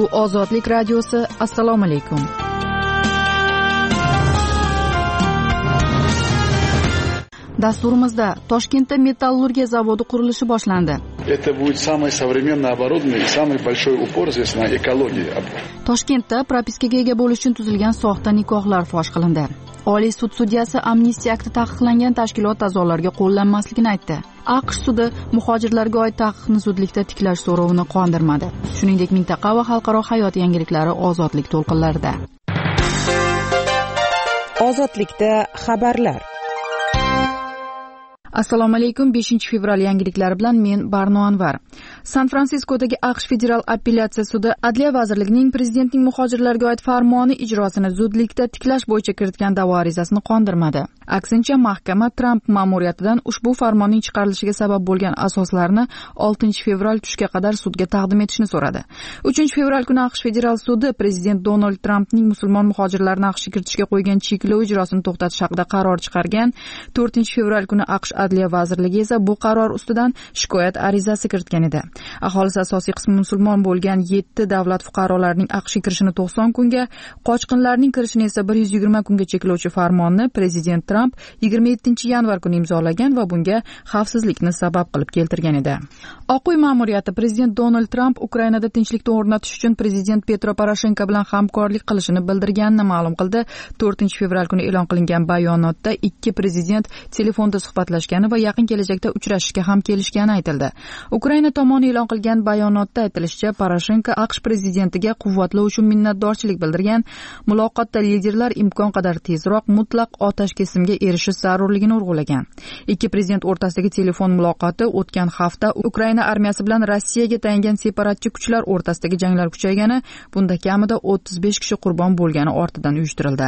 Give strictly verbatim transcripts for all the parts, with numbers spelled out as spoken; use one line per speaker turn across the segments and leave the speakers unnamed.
Bu Ozodlik radiosi. Assalomu alaykum. Dasturimizda Toshkentda metallurgiya zavodi qurilishi boshlandi.
Это будет самое современное оборудование и самый большой упор здесь на экологии.
Toshkentda propiskaga ega bo'lish uchun tuzilgan soxta nikohlar fosh qilindi. Oliy sud sudyasi amnistiya akti taqiqlangan tashkilot a'zolariga qo'llanmasligini aytdi. AQSh sudi muhojirlarga oid taqiqni zudlikda tiklash so'rovini qondirmadi. Shuningdek, mintaqa va xalqaro hayot yangiliklari ozodlik to'lqinlarida.
Ozodlikda xabarlar.
Assalomu alaykum. beshinchi fevral yangiliklari bilan men Barno Anvar. San-Fransiskodagi AQSh federal appelyatsiya sudi Adliya vazirligining prezidentning muhojirlarga oid farmoni ijrosini zudlikda tiklash bo'yicha kiritgan da'vo arizasini qondirmadi. Aksincha, mahkama Trump ma'muriyatidan ushbu farmonning chiqarilishiga sabab bo'lgan asoslarni oltinchi fevral tushga qadar sudga taqdim etishni so'radi. uchinchi fevral kuni AQSh federal sudi prezident Donald Trampning musulmon muhojirlarni AQShga kiritishga qo'ygan cheklov ijrosini to'xtatish haqida qaror chiqargan. to'rtinchi fevral kuni AQSh Adliya vazirligi esa bu qaror ustidan shikoyat arizasi kiritgan edi. Aholisi asosiy qismi musulmon bo'lgan yetti davlat fuqarolarining AQShga kirishini to'qson kunga, qochqinlarning kirishini esa bir yuz yigirma kunga cheklovchi farmonni prezident Trump yigirma yettinchi yanvar kuni imzolagan va bunga xavfsizlikni sabab qilib keltirgan edi. Oq uy ma'muriyati prezident Donald Trump Ukrainada tinchlikni o'rnatish uchun prezident Petro Poroshenko bilan hamkorlik qilishini bildirganini ma'lum qildi. to'rtinchi fevral kuni e'lon qilingan bayonotda ikki prezident telefonda suhbatlashgani va yaqin kelajakda uchrashishga ham kelishgani aytildi. Ukraina tomoni e'lon qilgan bayonotda aytilishicha, Poroshenko AQSh prezidentiga quvvatlash uchun minnatdorchilik bildirgan. Muloqotda liderlar imkon qadar tezroq mutlaq otash kesimga erishish zarurligini urg'ulagan. Ikki prezident o'rtasidagi telefon muloqoti o'tgan hafta Ukraina armiyasi bilan Rossiyaga tayangan separatchi kuchlar o'rtasidagi janglar kuchaygani, bunda kamida o'ttiz besh kishi qurbon bo'lgani ortidan uyushtirildi.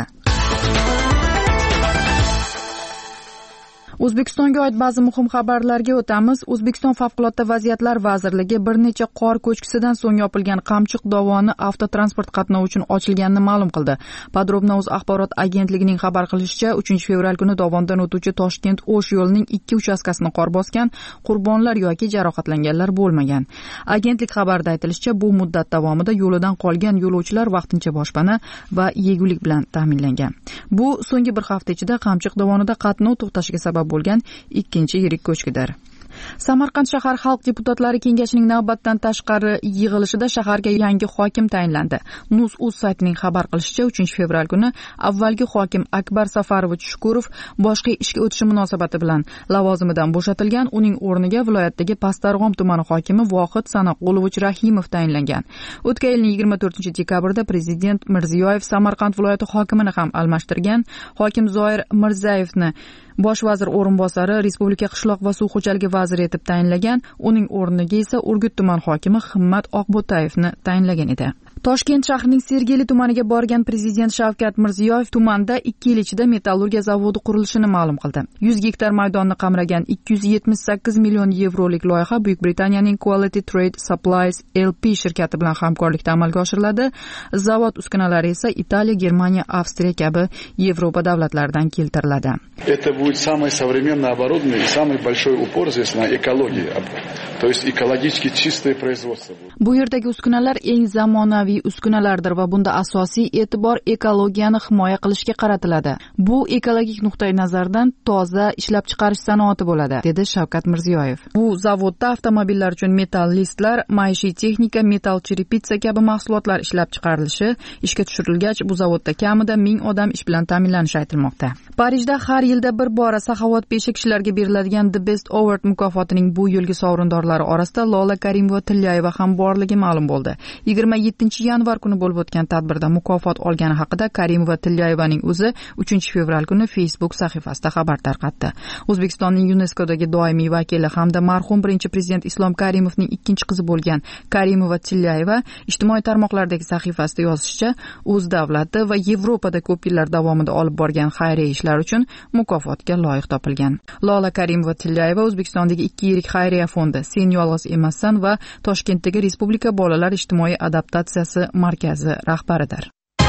O'zbekistonga oid ba'zi muhim xabarlarga o'tamiz. O'zbekiston Favqulodda vaziyatlar vazirligi bir necha qor ko'chkisidan so'ng yopilgan Qamchiq dovoni avtotransport qatnovi uchun ochilganini ma'lum qildi. Podrobno'z axborot agentligining xabar qilishicha, uchinchi fevral kuni dovondan o'tuvchi Toshkent-O'sh yo'lining ikki uchastkasini qor bosgan, qurbonlar yoki jarohatlanganlar bo'lmagan. Agentlik xabarida aytilishicha, bu muddat davomida yo'lidan qolgan yo'lovchilar vaqtincha boshpana va yegulik bilan ta'minlangan. Bu so'nggi bir hafta ichida Qamchiq dovonida qatnov to'xtashiga sabab bo'lgan ikkinchi yirik ko'chkidir. Samarqand shahar xalq deputatlari kengashining navbatdan tashqari yig'ilishida shaharga yangi hokim tayinlandi. Nus.uz saytining xabar qilishicha, uchinchi fevral kuni avvalgi hokim Akbar Safarovich Shukurov boshqa ishga o'tishi munosabati bilan lavozimidan bo'shatilgan. Uning o'rniga viloyatdagi Pastarg'om tumani hokimi Vohid Sanoqullovich Rahimov tayinlangan. O'tgan yilning yigirma to'rtinchi dekabrda prezident Mirziyoyev Samarqand viloyati hokimini ham almashtirgan. Hokim Zoir Mirzayevni bosh vazir o'rinbosari, Respublika qishloq va suv xo'jaligi vaziri etib tayinlagan. Uning o'rniga esa Urgut tuman hokimi Himmat Oqbo'tayevni tayinlagan edi. Toshkent shahrining Sergeli tumaniga borgan prezident Shavkat Mirziyoyev tumanda ikki yil ichida metallurgiya zavodi qurilishini ma'lum qildi. yuz gektar maydonni qamragan ikki yuz yetmish sakkiz million yevrolik loyiha Buyuk Britaniyaning Quality Trade Supplies L P shirkati bilan hamkorlikda amalga oshiriladi. Zavod uskunalari esa Italiya, Germaniya, Avstriya kabi Yevropa davlatlaridan keltiriladi.
Это будет самое современное оборудование и самый большой упор здесь на экологии. То есть экологически чистое производство.
Bu yerdagi uskunalar eng zamonaviy uskunalardir va bunda asosiy e'tibor ekologiyani himoya qilishga qaratiladi. Bu ekologik nuqtai nazardan toza ishlab chiqarish sanoati bo'ladi, dedi Shavkat Mirziyoyev. Bu zavodda avtomobillar uchun metall listlar, maishiy texnika, metall cherepitsa kabi mahsulotlar ishlab chiqarilishi ishga tushirilgach, bu zavodda kamida ming odam ish bilan ta'minlanishi aytilmoqda. Parijda har yilda bir bora saxovatpesha kishilarga beriladigan The Best Award mukofotining bu yilgi sovrindorlari orasida Lola Karimova-Tillayeva ham borligi ma'lum bo'ldi. yigirma yettinchi yanvar kuni bo'lib o'tgan tadbirda mukofot olgani haqida Karimova-Tillayevaning o'zi uchinchi fevral kuni Facebook sahifasida xabar tarqatdi. O'zbekistonning YuNESKOdagi doimiy vakili hamda marhum birinchi prezident Islom Karimovning ikkinchi qizi bo'lgan Karimova-Tillayeva ijtimoiy tarmoqlardagi sahifasida yozishicha, o'z davlati va Yevropada ko'p yillar davomida olib borgan xayriya ishlar uchun mukofotga loyiq topilgan. Lola Karimova-Tillayeva O'zbekistondagi ikki yirik xayriya fondi Sen yolg'iz emassan va Toshkentdagi Respublika bolalar ijtimoiy adaptatsiyasi markazi rahbaridir.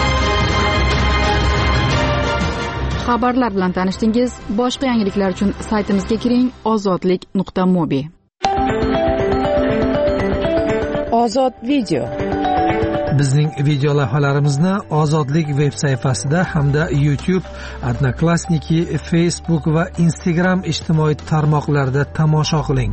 Xabarlar bilan tanishdingiz. Boshqa yangiliklar uchun saytimizga kiring ozodlik nuqta mobi.
Ozod video.
Bizning video lavhalarimizni Ozodlik veb sayfasida hamda YouTube, Odnoklassniki, Facebook va Instagram ijtimoiy tarmoqlarida tomosha qiling.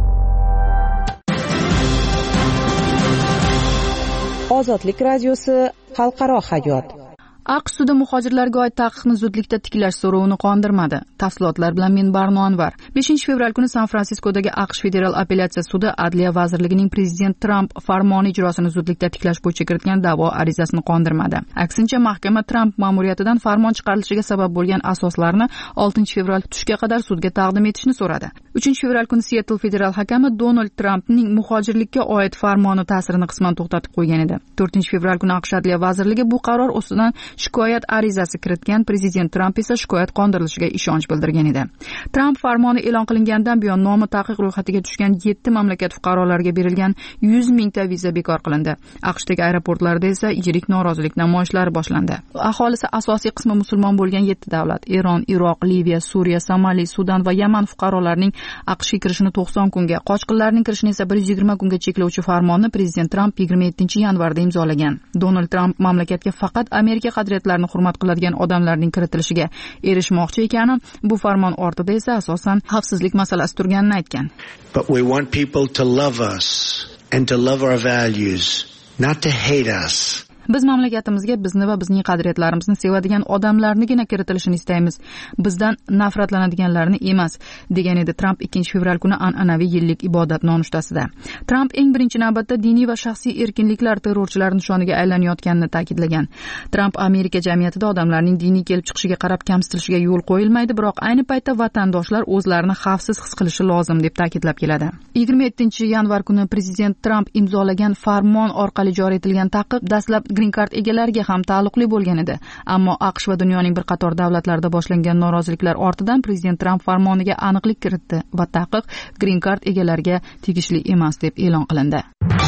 Ozodlik radiosi xalqaro hayot.
AQSh sudi muhojirlarga oid taqiqni zudlikda tiklash so'rovini qondirmadi. Tafsilotlar bilan men Barno Anvar. beshinchi fevral kuni San-Fransiskodagi AQSh Federal apellyatsiya sudi Adliya vazirligining prezident Tramp farmoni ijrosini zudlikda tiklash bo'yicha kiritgan da'vo arizasini qondirmadi. Aksincha, mahkama Tramp ma'muriyatidan farmon chiqarilishiga sabab bo'lgan asoslarni oltinchi fevral tushga qadar sudga taqdim etishni so'radi. uchinchi fevral kuni Seattle federal hakami Donald Trampning muhojirlikka oid farmoni ta'sirini qisman to'xtatib qo'ygan edi. to'rtinchi fevral kuni AQSh Adliya vazirligi bu qaror ustidan shikoyat arizasi kiritgan. Prezident Tramp esa shikoyat qondirilishiga ishonch bildirgan edi. Tramp farmoni e'lon qilingandan buyon nomi taqiq ro'yxatiga tushgan yetti mamlakat fuqarolariga berilgan yuz mingta viza bekor qilindi. AQShdagi aeroportlarda esa yirik norozilik namoyishlari boshlandi. Aholisi asosiy qismi musulmon bo'lgan yetti davlat — Eron, Iroq, Liviya, Suriya, Somali, Sudan va Yaman fuqarolarining AQShga kirishini to'qson kunga, qochqinlarning kirishini esa bir yuz yigirma kunga cheklovchi farmonni prezident Tramp yigirma yettinchi yanvarda imzolagan. Donald Tramp mamlakatga faqat Amerika qadriyatlarini hurmat qiladigan odamlarning kiritilishiga erishmoqchi ekani, bu farmon ortida esa asosan xavfsizlik masalasi turganini aytgan.
But we want people to love us and to love our values, not to hate us.
Biz mamlakatimizga bizni va bizning qadriyatlarimizni sevadigan odamlarnigina kiritilishini istaymiz. Bizdan nafratlanadiganlarni emas, degan edi Tramp ikkinchi fevral kuni an'anaviy yillik ibodat nonushtasida. Tramp eng birinchi navbatda diniy va shaxsiy erkinliklar terrorchilar nishoniga aylanayotganini ta'kidlagan. Tramp Amerika jamiyatida odamlarning diniy kelib chiqishiga qarab kamsitilishiga yo'l qo'yilmaydi, biroq ayni paytda vatandoshlar o'zlarini xavfsiz his qilishi lozim deb ta'kidlab keladi. yigirma yettinchi yanvar kuni prezident Tramp imzolagan farmon orqali joriy etilgan taqiq dastlab Green Card egalariga ham taalluqli bo'lgan edi. Ammo AQSh va dunyoning bir qator davlatlarida boshlangan noroziliklar ortidan prezident Tramp farmoniga aniqlik kiritdi va taqiq Green Card egalariga tegishli emas deb e'lon qilindi.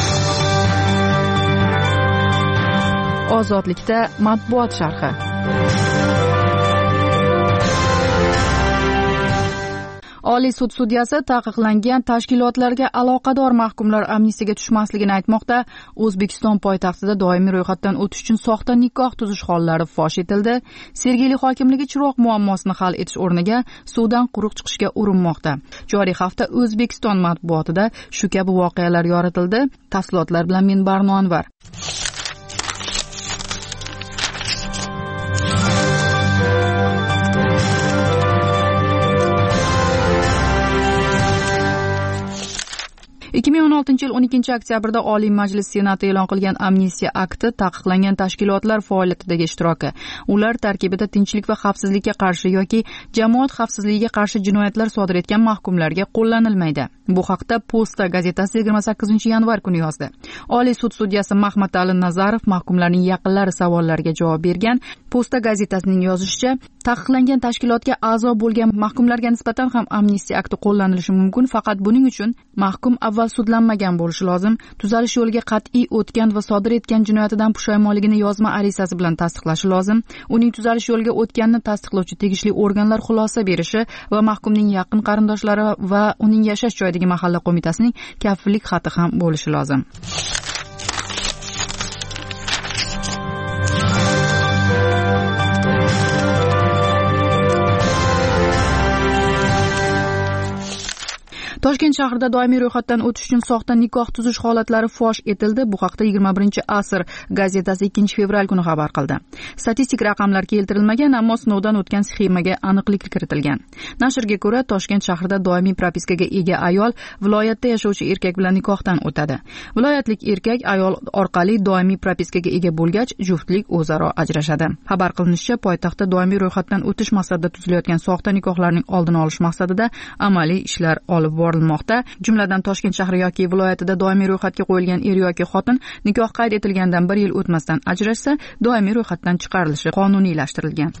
Ozodlikda matbuot sharhi. Oliy sud sudyasi taqiqlangan tashkilotlarga aloqador mahkumlar amnistiyaga tushmasligini aytmoqda. O'zbekiston poytaxtida doimiy ro'yxatdan o'tish uchun soxta nikoh tuzish hollari fosh etildi. Sergeli hokimligi chiroq muammosini hal etish o'rniga suvdan quruq chiqishga urinmoqda. Joriy hafta O'zbekiston matbuotida shu kabi voqealar yoritildi. Tafsilotlar bilan men Barno Anvar. ikki ming o'n oltinchi yil o'n ikkinchi oktyabrda Oliy Majlis Senati e'lon qilgan amnistiya akti taqiqlangan tashkilotlar faoliyatidagi ishtiroki. Ular tarkibida tinchlik va xavfsizlikka qarshi yoki jamoat xavfsizligiga qarshi jinoyatlar sodir etgan mahkumlarga qo'llanilmaydi. Bu haqda Posta gazetasi yigirma sakkizinchi yanvar kuni yozdi. Oliy sud sudyasi Mahmatali Nazarov mahkumlarning yaqinlari savollariga javob bergan. Posta gazetasining yozishicha, taqiqlangan tashkilotga a'zo bo'lgan mahkumlarga nisbatan ham amnistiya akti qo'llanilishi mumkin, faqat buning uchun mahkum avval sudlanmagan bo'lishi lozim. Tuzalish yo'liga qat'iy o'tgan va sodir etgan jinoyatidan pushaymonligini yozma arizasi bilan tasdiqlashi lozim. Uning tuzalish yo'liga o'tganini tasdiqlovchi tegishli organlar xulosa berishi va mahkumning yaqin qarindoshlari va uning yashash joyidagi mahalla qo'mitasining kafillik xati ham bo'lishi lozim. Toshkent shahrida doimiy ro'yxatdan o'tish uchun soxta nikoh tuzish holatlari fosh etildi. Bu haqda yigirma birinchi asr gazetasi ikkinchi fevral kuni xabar qildi. Statistik raqamlar keltirilmagan, ammo sinovdan o'tgan sxemaga aniqlik kiritilgan. Nashrga ko'ra, Toshkent shahrida doimiy propiskaga ega ayol viloyatda yashovchi erkak bilan nikohdan o'tadi. Viloyatlik erkak ayol orqali doimiy propiskaga ega bo'lgach, juftlik o'zaro ajrashadi. Xabar qilinishicha, poytaxtda doimiy ro'yxatdan o'tish maqsadida tuzilayotgan soxta nikohlarning oldini olish maqsadida amaliy ishlar olib borilmoqda. Jumladan Toshkent shahri yoki viloyatida doimiy ro'yxatga qo'yilgan er yoki xotin nikoh qayd etilgandan bir yil o'tmasdan ajrashsa, doimiy ro'yxatdan chiqarilishi qonuniylashtirilgan.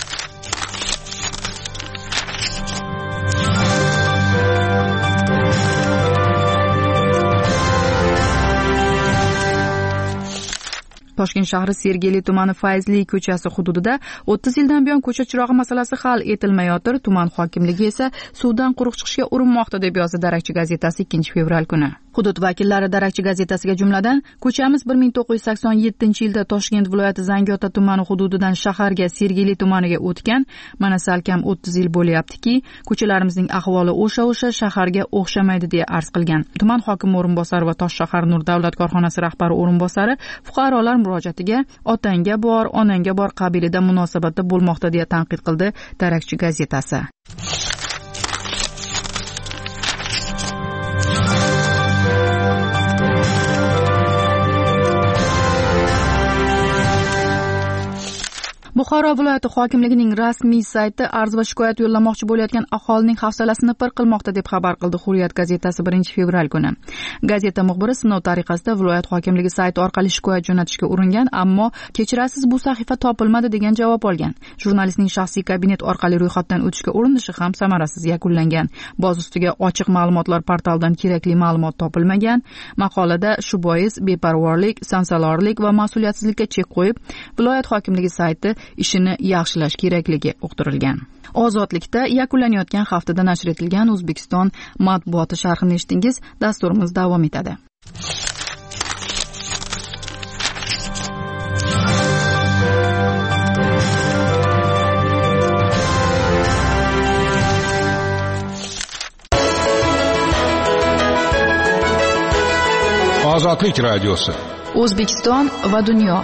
Toshkent shahri Sergeli tumani Fayzli ko'chasi hududida o'ttiz yildan buyon ko'cha chirog'i masalasi hal etilmayotir. Tuman hokimligi esa suvdan quruq chiqishga urinmoqda deb yozdi Darakchi gazetasi ikkinchi fevral kuni. Hudud vakillari Darakchi gazetasiga jumladan ko'chamiz bir ming to'qqiz yuz sakson yettinchi yilda Toshkent viloyati Zangiota tumani hududidan shaharga Sergeli tumaniga o'tgan. Mana salkam o'ttiz yil bo'lyaptiki, ko'chalarimizning ahvoli o'sha-o'sha shaharga o'xshamaydi deya arz qilgan. Tuman hokimi o'rinbosari va Toshshahar Nur davlat korxonasi rahbari o'rinbosari fuqarolar murojaatiga otangga bor, onangga bor qabilida munosabatda bo'lmoqda deya tanqid qildi Darakchi gazetasi. Buxoro viloyati hokimligining rasmiy sayti arz va shikoyat yo'llamoqchi bo'layotgan aholining hafsalasini pir qilmoqda deb xabar qildi Hurriyat gazetasi birinchi fevral kuni. Gazeta muxbiri sinov tariqasida viloyat hokimligi sayti orqali shikoyat jo'natishga uringan, ammo kechirasiz bu sahifa topilmadi degan javob olgan. Jurnalistning shaxsiy kabinet orqali ro'yxatdan o'tishga urinishi ham samarasiz yakunlangan. Boz ustiga ochiq ma'lumotlar portalidan kerakli ma'lumot topilmagan. Maqolada shu bois beparvorlik, sansalorlik va mas'uliyatsizlikka chek qo'yib, viloyat hokimligi sayti ishini yaxshilash kerakligi uqtirilgan. Ozodlikda yakunlanayotgan haftada nashr etilgan O'zbekiston matbuoti sharhini eshitdingiz. Dasturimiz davom etadi.
Ozodlik radiosi.
O'zbekiston va dunyo.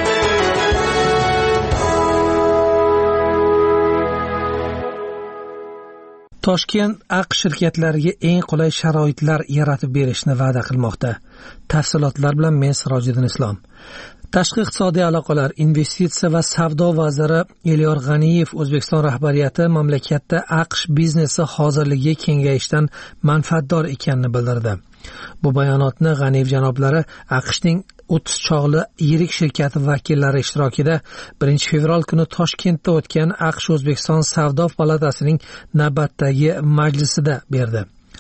Toshkent AQSh shirkatlariga eng qulay sharoitlar yaratib berishni va'da qilmoqda. Tafsilotlar bilan men Sirojiddin Islom. Tashqi iqtisodiy aloqalar, investitsiya va savdo vaziri Elyor G'aniyev O'zbekiston rahbariyati mamlakatda AQSh biznesi hozirligiga kengayishdan manfaatdor ekanini bildirdi. Bu bayonotni G'aniyev janoblari AQShning o'ttiz chog'li yirik shirkati vakillari ishtirokida birinchi fevral kuni Toshkentda o'tgan AQSh O'zbekiston savdo palatasining navbatdagi majlisida berdi.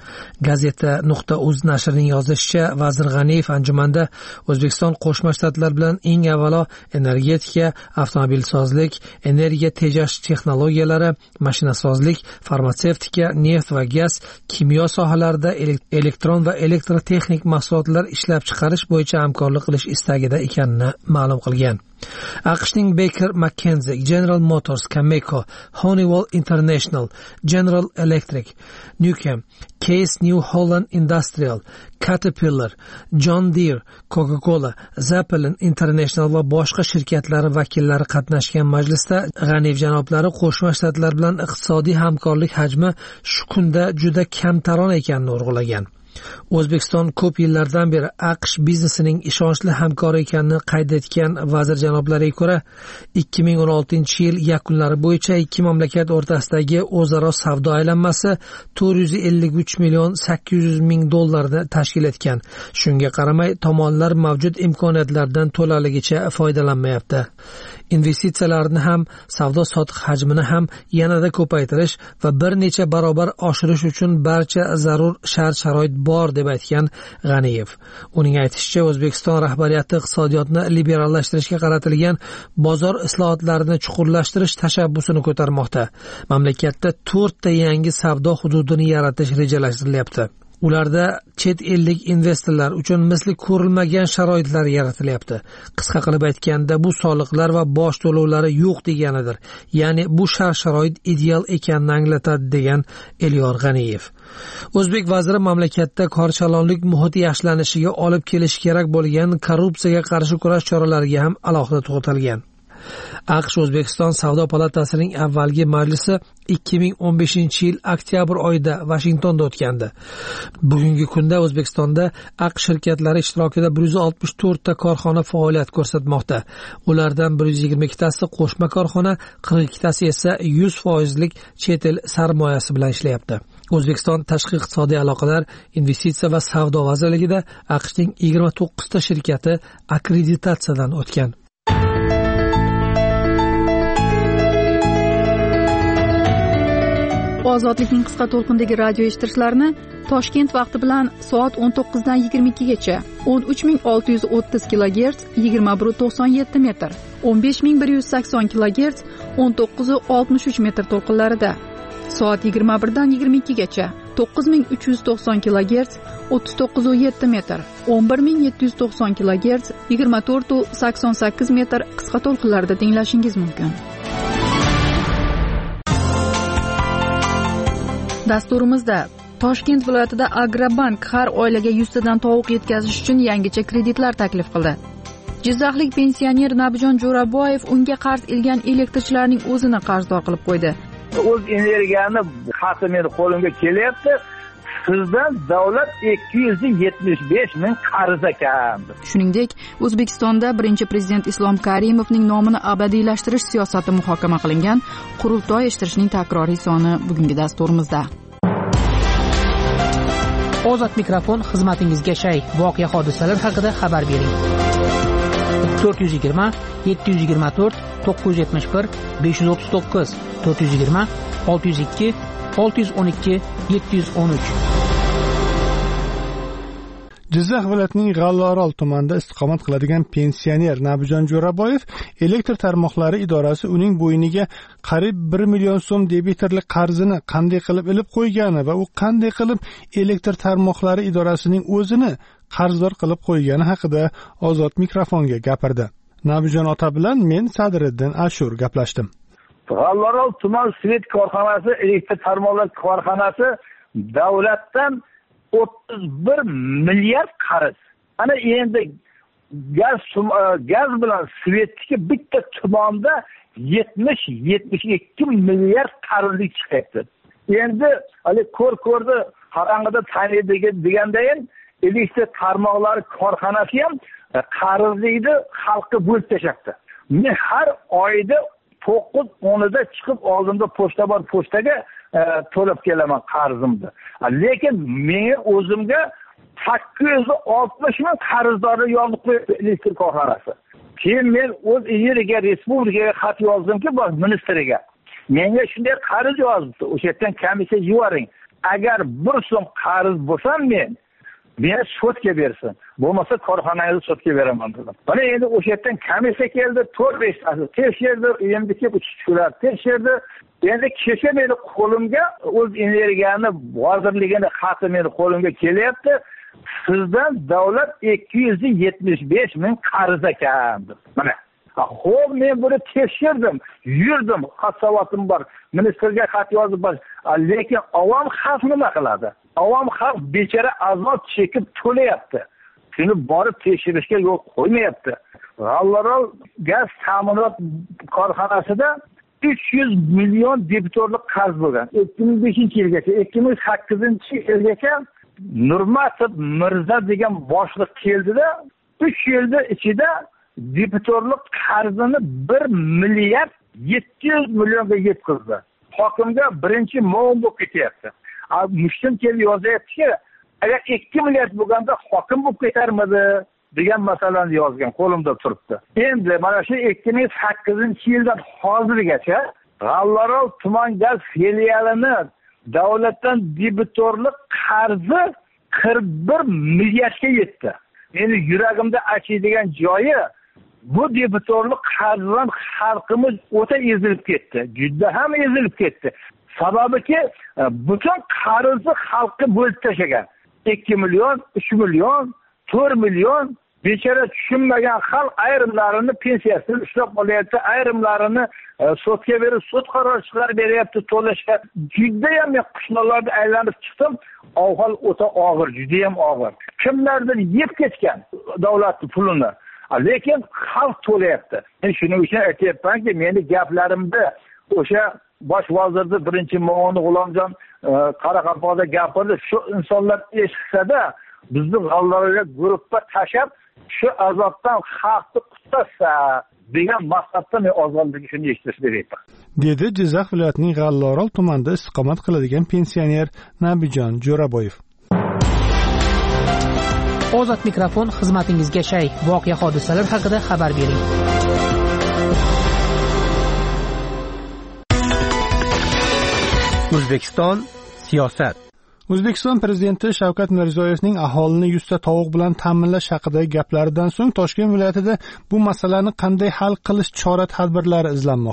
Gazeta.uz nashrining yozishicha, vazir G'aniyev anjumanda O'zbekiston Qo'shma Shtatlar bilan eng avvalo energetika, avtomobilsozlik, energiya tejash texnologiyalari, mashinasozlik, farmatsevtika, neft va gaz, kimyo sohalarida elektron va elektrotexnik mahsulotlar ishlab chiqarish bo'yicha hamkorlik qilish istagida ekanini ma'lum qilgan. AQShning Baker McKenzie, General Motors, Cameco, Honeywell International, General Electric, Nukem, Case New Holland Industrial, Caterpillar, John Deere, Coca-Cola, Zeppelin International va boshqa shirkatlari vakillari qatnashgan majlisda G'aniyev janoblari Qo'shma Shtatlar bilan iqtisodiy hamkorlik hajmi shu kunda juda kamtaron ekanini urg'ulagan. O'zbekiston ko'p yillardan beri AQSh biznesining ishonchli hamkori ekanini qayd etgan vazir janoblariga ko'ra, ikki ming o'n oltinchi yil yakunlari bo'yicha ikki mamlakat o'rtasidagi o'zaro savdo aylanmasi to'rt yuz ellik uch million sakkiz yuz ming dollarni tashkil etgan. Shunga qaramay, tomonlar mavjud imkoniyatlardan to'laligicha foydalanmayapti. Investitsiyalarni ham, savdo sotiq hajmini ham yanada ko'paytirish va bir necha barobar oshirish uchun barcha zarur shart-sharoit bor deb aytgan G'aniyev. Uning aytishicha, O'zbekiston rahbariyati iqtisodiyotni liberallashtirishga qaratilgan bozor islohotlarini chuqurlashtirish tashabbusini ko'tarmoqda. Mamlakatda to'rtta yangi savdo hududini yaratish rejalashtirilyapti. Ularda chet ellik investorlar uchun misli ko'rilmagan sharoitlar yaratilyapti. Qisqa qilib aytganda, bu soliqlar va boj to'lovlari yo'q deganidir. Ya'ni bu shart-sharoit ideal ekanini anglatadi degan Elyor G'aniyev. O'zbek vaziri mamlakatda korchalonlik muhiti yaxshilanishiga olib kelish kerak bo'lgan korrupsiyaga qarshi kurash choralariga ham alohida to'xtalgan. AQSh O'zbekiston savdo palatasining avvalgi majlisi ikki ming o'n beshinchi yil oktyabr oyida Vashingtonda o'tgandi. Bugungi kunda O'zbekistonda AQSh shirkatlari ishtirokida bir yuz oltmish to'rt ta korxona faoliyat ko'rsatmoqda. Ulardan bir yuz yigirma ikki tasi qo'shma korxona, qirq ikki tasi esa yuz foizlik chet el sarmoyasi bilan ishlayapti. O'zbekiston tashqi iqtisodiy aloqalar, investitsiya va savdo vazirligida AQShning yigirma to'qqiz ta shirkati akkreditatsiyadan o'tgan.
Ozodlikning qisqa to'lqindagi radio eshittirishlarini Toshkent vaqti bilan soat o'n to'qqizdan yigirma ikkigacha o'n uch ming olti yuz o'ttiz kilogerts yigirma bir nuqta to'qson yetti metr, o'n besh ming bir yuz sakson kilogerts o'n to'qqiz nuqta oltmish uch metr to'lqinlarida, soat yigirma birdan yigirma ikkigacha to'qqiz ming uch yuz to'qson kilogerts o'ttiz to'qqiz nuqta yetti metr, o'n bir ming yetti yuz to'qson kilogerts yigirma to'rt nuqta sakson sakkiz metr qisqa to'lqinlarda tinglashingiz mumkin. Dasturimizda Toshkent viloyatida Agrobank har oilaga yuz tadan tovuq yetkazish uchun yangicha kreditlar taklif qildi. Jizzaxlik pensioner Nabijon Jo'raboyev unga qarz ilgan elektrchilarning o'zini qarzdor qilib qo'ydi.
O'z energiyani haqi meni qo'limga kelyapti. Sizdan davlat ikki yuz yetmish besh ming qarz ekan.
Shuningdek, O'zbekistonda birinchi prezident Islom Karimovning nomini abadiylashtirish siyosati muhokama qilingan qurultoy eshittirishning takroriy soni bugungi dasturimizda.
Ozod mikrofon xizmatingizga shay. Voqea hodisalar haqida xabar bering. to'rt yuz yigirma yetti yuz yigirma to'rt to'qqiz yuz yetmish bir besh yuz o'ttiz to'qqiz to'rt yuz yigirma olti yuz ikki olti yuz o'n ikki yetti yuz o'n uch.
Jizzax viloyatining G'allaorol tumanida istiqomat qiladigan pensioner Nabijon Jo'raboyev elektr tarmoqlari idorasi uning bo'yniga qariyb bir million so'm debitorlik qarzini qanday qilib ilib qo'ygani va u qanday qilib elektr tarmoqlari idorasining o'zini qarzdor qilib qo'ygani haqida Ozod mikrofonga gapirdi. Nabijon ota bilan men Sadriddin Ashur gaplashdim.
G'allaorol tuman svet korxonasi elektr tarmoqlar korxonasi davlatdan o'ttiz bir milliard qarz. Ana endi gaz gaz bilan svetniki bitta tumanda yetmish yetmish ikki milliard qarzlik chiqyapti. Endi hali ko'r ko'rdi qarang'ida taniydi degandayin elektr tarmoqlari korxonasi ham qarzdeydi xalqqa bo'lib tashlabdi. Men har oyda to'qqiz o'nida chiqib oldimda pochta bor, pochtaga to'lab kelaman qarzimni. Lekin men o'zimga sakkiz yuz oltmish ming qarzdorni yozib qo'ydi elektr korxonasi. Keyin men o'z yeriga respublikaga xat yozdimki, bosh ministriga. Menga shunday qarz yozibdi. O'sha yerdan komissiya yuboring. Agar bir so'm qarz bo'lsam men meni sotga bersin. Bo'lmasa korxonangizni sotga beraman dedim. Mana endi o'sha yerdan komissiya keldi, to'rt besh tasi tekshirdi, endi kelib uchishlar tekshirdi. Endi kecha meni qo'limga o'z energiyani vazirligini haqi meni qo'limga kelyapti. Sizdan davlat ikki yuz yetmish besh ming qarz ekan. Mana xo'p, men buni tekshirdim, yurdim, xat-savotim bor, ministerga xat yozib bor. Lekin avom xalq nima qiladi? Avom xalq bechara azob chekib to'layapti. Shuni borib tekshirishga yo'l qo'ymayapti. G'allaorol gaz ta'minot korxonasida uch yuz million debitorlik qarz bo'lgan. ikki ming beshinchi yilgacha, ikki ming sakkizinchi yilgacha Nurmatov Mirza degan boshliq keldida, uch yilda ichida debitorlik qarzini bir milliard yetti yuz millionga yetkazdi. Hokimga birinchi muammo bo'lib ketyapti. Mushtim kelib yozyapti-ki, agar ikki milliard bo'lganda hokim bo'lib ketarmidi degan masalani yozgan, qo'limda turibdi. Endi mana shu ikki ming sakkizinchi yildan hozirgacha G'allaorol tuman gaz filialini davlatdan debitorlik qarzi qirq bir milliardga yetdi. Meni yuragimda achiydigan joyi, bu debitorlik qarzdan xalqimiz o'ta ezilib ketdi. Juda ham ezilib ketdi. Sababiki butun qarzni xalqqa bo'lib tashlagan. ikki million, uch million, to'rt million bechara tushunmagan xalq ayrimlarini pensiyasini ushlab qolyapti, ayrimlarini sotga berib, sud qaror chiqarib beryapti to'lashga. Juda ham men qishloqlarda aylanib chiqdim, ahvol o'ta og'ir, juda ham og'ir. Kimlardir yeb ketgan davlatning pulini, lekin xalq to'layapti. Men shuning uchun aytyapmanki, meni gaplarimda o'sha bosh vazirni birinchi muavini G'ulomjon Qoraqalpoqda gapirdi, shu insonlar eshitsa-da, bizni G'allaorolga guruhga tashab, shu azobdan xalqni qutqazsa degan maqsadda men ozg'inligi shuni eshitish beryapman.
Dedi Jizzax viloyatining G'allaorol tumanida istiqomat qiladigan pensioner Nabijon Jo'raboyev.
Ozod mikrofon xizmatingizga shay. Voqea hodisalar haqida xabar bering.
O'zbekiston siyosat.
O'zbekiston prezidenti Shavkat Mirziyoyevning aholini yuzta tovuq bilan ta'minlash haqidagi gaplaridan so'ng Toshkent viloyatida bu masalani qanday hal qilish chora-tadbirlari izlanmoqda.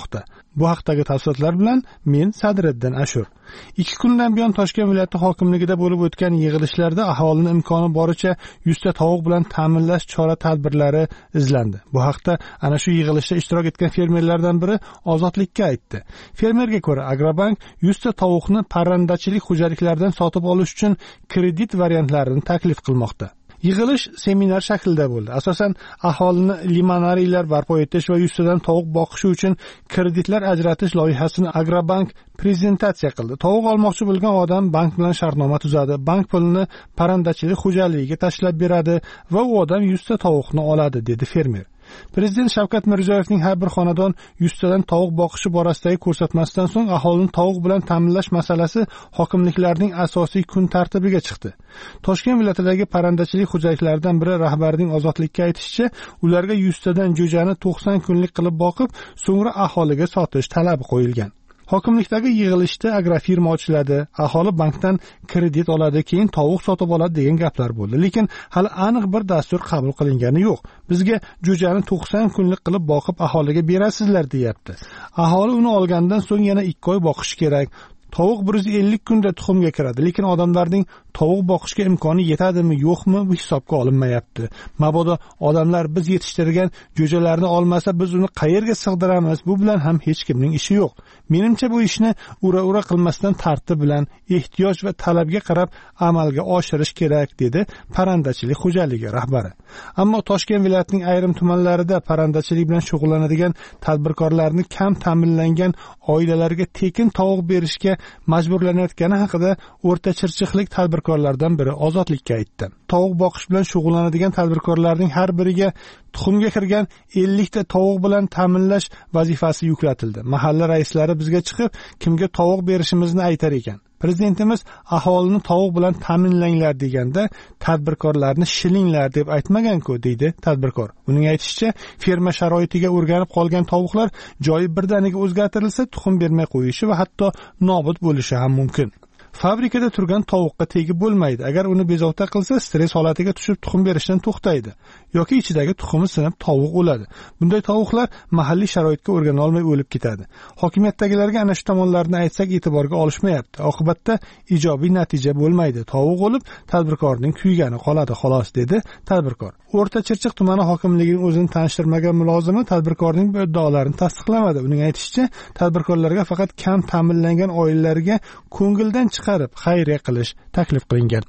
Bu haqdagi tafsilotlar bilan men Sadriddin Ashur. Ikki kundan buyon Toshkent viloyati hokimligida bo'lib o'tgan yig'ilishlarda aholini imkoni boricha yuzta tovuq bilan ta'minlash chora-tadbirlari izlandi. Bu haqda ana shu yig'ilishda ishtirok etgan fermerlardan biri Ozodlikka aytdi. Fermerga ko'ra, Agrobank yuzta tovuqni parrandachilik xo'jaliklaridan sotib olish uchun kredit variantlarini taklif qilmoqda. Yig'ilish seminar shaklida bo'ldi. Asosan aholini limonariyalar barpo etish va yuztadan tovuq boqishi uchun kreditlar ajratish loyihasini Agrobank prezentatsiya qildi. Tovuq olmoqchi bo'lgan odam bank bilan shartnoma tuzadi. Bank pulini parrandachilik xo'jaligiga tashlab beradi va u odam yuzta tovuqni oladi, dedi fermer. Prezident Shavkat Mirziyoyevning har bir xonadon yuztadan tovuq boqishi borasidagi ko'rsatmasidan so'ng aholini tovuq bilan ta'minlash masalasi hokimliklarning asosiy kun tartibiga chiqdi. Toshkent viloyatidagi parrandachilik xo'jaliklaridan biri rahbarining Ozodlikka aytishicha, ularga yuztadan jo'jani to'qson kunlik qilib boqib, so'ngra aholiga sotish talabi qo'yilgan. Hokimlikdagi yig'ilishda agrofirma ochiladi, aholi bankdan kredit oladi, keyin tovuq sotib oladi degan gaplar bo'ldi. Lekin hali aniq bir dastur qabul qilingani yo'q. Bizga jo'jani to'qson kunlik qilib boqib aholiga berasizlar, deyapti. Aholi uni olgandan so'ng yana ikki oy boqish kerak. Tovuq bir yuz ellik kunda tuxumga kiradi, lekin odamlarning tovuq boqishga imkoni yetadimi, yo'qmi, bu hisobga olinmayapti. Mabodo odamlar biz yetishtirgan jo'jalarni olmasa, biz uni qayerga sig'diramiz? Bu bilan ham hech kimning ishi yo'q. Menimcha bu ishni ura-ura qilmasdan tartib bilan, ehtiyoj va talabga qarab amalga oshirish kerak, dedi parrandachilik xo'jaligi rahbari. Ammo Toshkent viloyatining ayrim tumanlarida parrandachilik bilan shug'ullanadigan tadbirkorlarni kam ta'minlangan oilalarga tekin tovuq berishga majburlanayotgani haqida O'rta Chirchiqlik tadbirkorlardan biri Ozodlikka aytdi. Tovuq boqish bilan shug'ullanadigan tadbirkorlarning har biriga tuxumga kirgan ellik ta tovuq bilan ta'minlash vazifasi yuklatildi. Mahalla raislari bizga chiqib, kimga tovuq berishimizni aytar ekan. Prezidentimiz aholini tovuq bilan ta'minlanglar deganda, tadbirkorlarni shilinglar deb aytmagan-ku, deydi tadbirkor. Uning aytishicha, ferma sharoitiga o'rganib qolgan tovuqlar joyi birdaniga o'zgartirilsa, tuxum bermay qo'yishi va hatto nobud bo'lishi ham mumkin. Fabrikada turgan tovuqqa tegib bo'lmaydi. Agar uni bezovta qilsa, stress holatiga tushib tuxum berishdan to'xtaydi yoki ichidagi tuxumi sinib tovuq o'ladi. Bunday tovuqlar mahalliy sharoitga o'rgana olmay o'lib ketadi. Hokimiyatdagilarga ana shu tomonlarni aytsak, e'tiborga olishmayapti. Oqibatda ijobiy natija bo'lmaydi. Tovuq o'lib, tadbirkorning kuygani qoladi, xolos, dedi tadbirkor. O'rta Chirchiq tumani hokimligining o'zini tanishtirmagan mulozimi tadbirkorning bu iddaolarini tasdiqlamadi. Uning aytishicha, tadbirkorlarga faqat kam ta'minlangan oilalarga ko'ngildan chiqarib xayriya qilish taklif qilingan.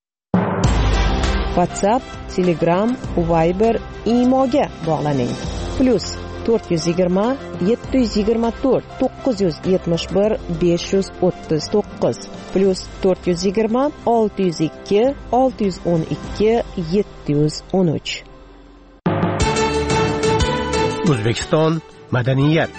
WhatsApp, Telegram, Viber, Imoga bog'laning. Plus to'rt yuz yigirma yetti yuz yigirma to'rt to'qqiz yuz yetmish bir besh yuz o'ttiz to'qqiz plus to'rt yuz yigirma olti yuz ikki olti yuz o'n ikki yetti yuz o'n uch.
O'zbekiston madaniyat.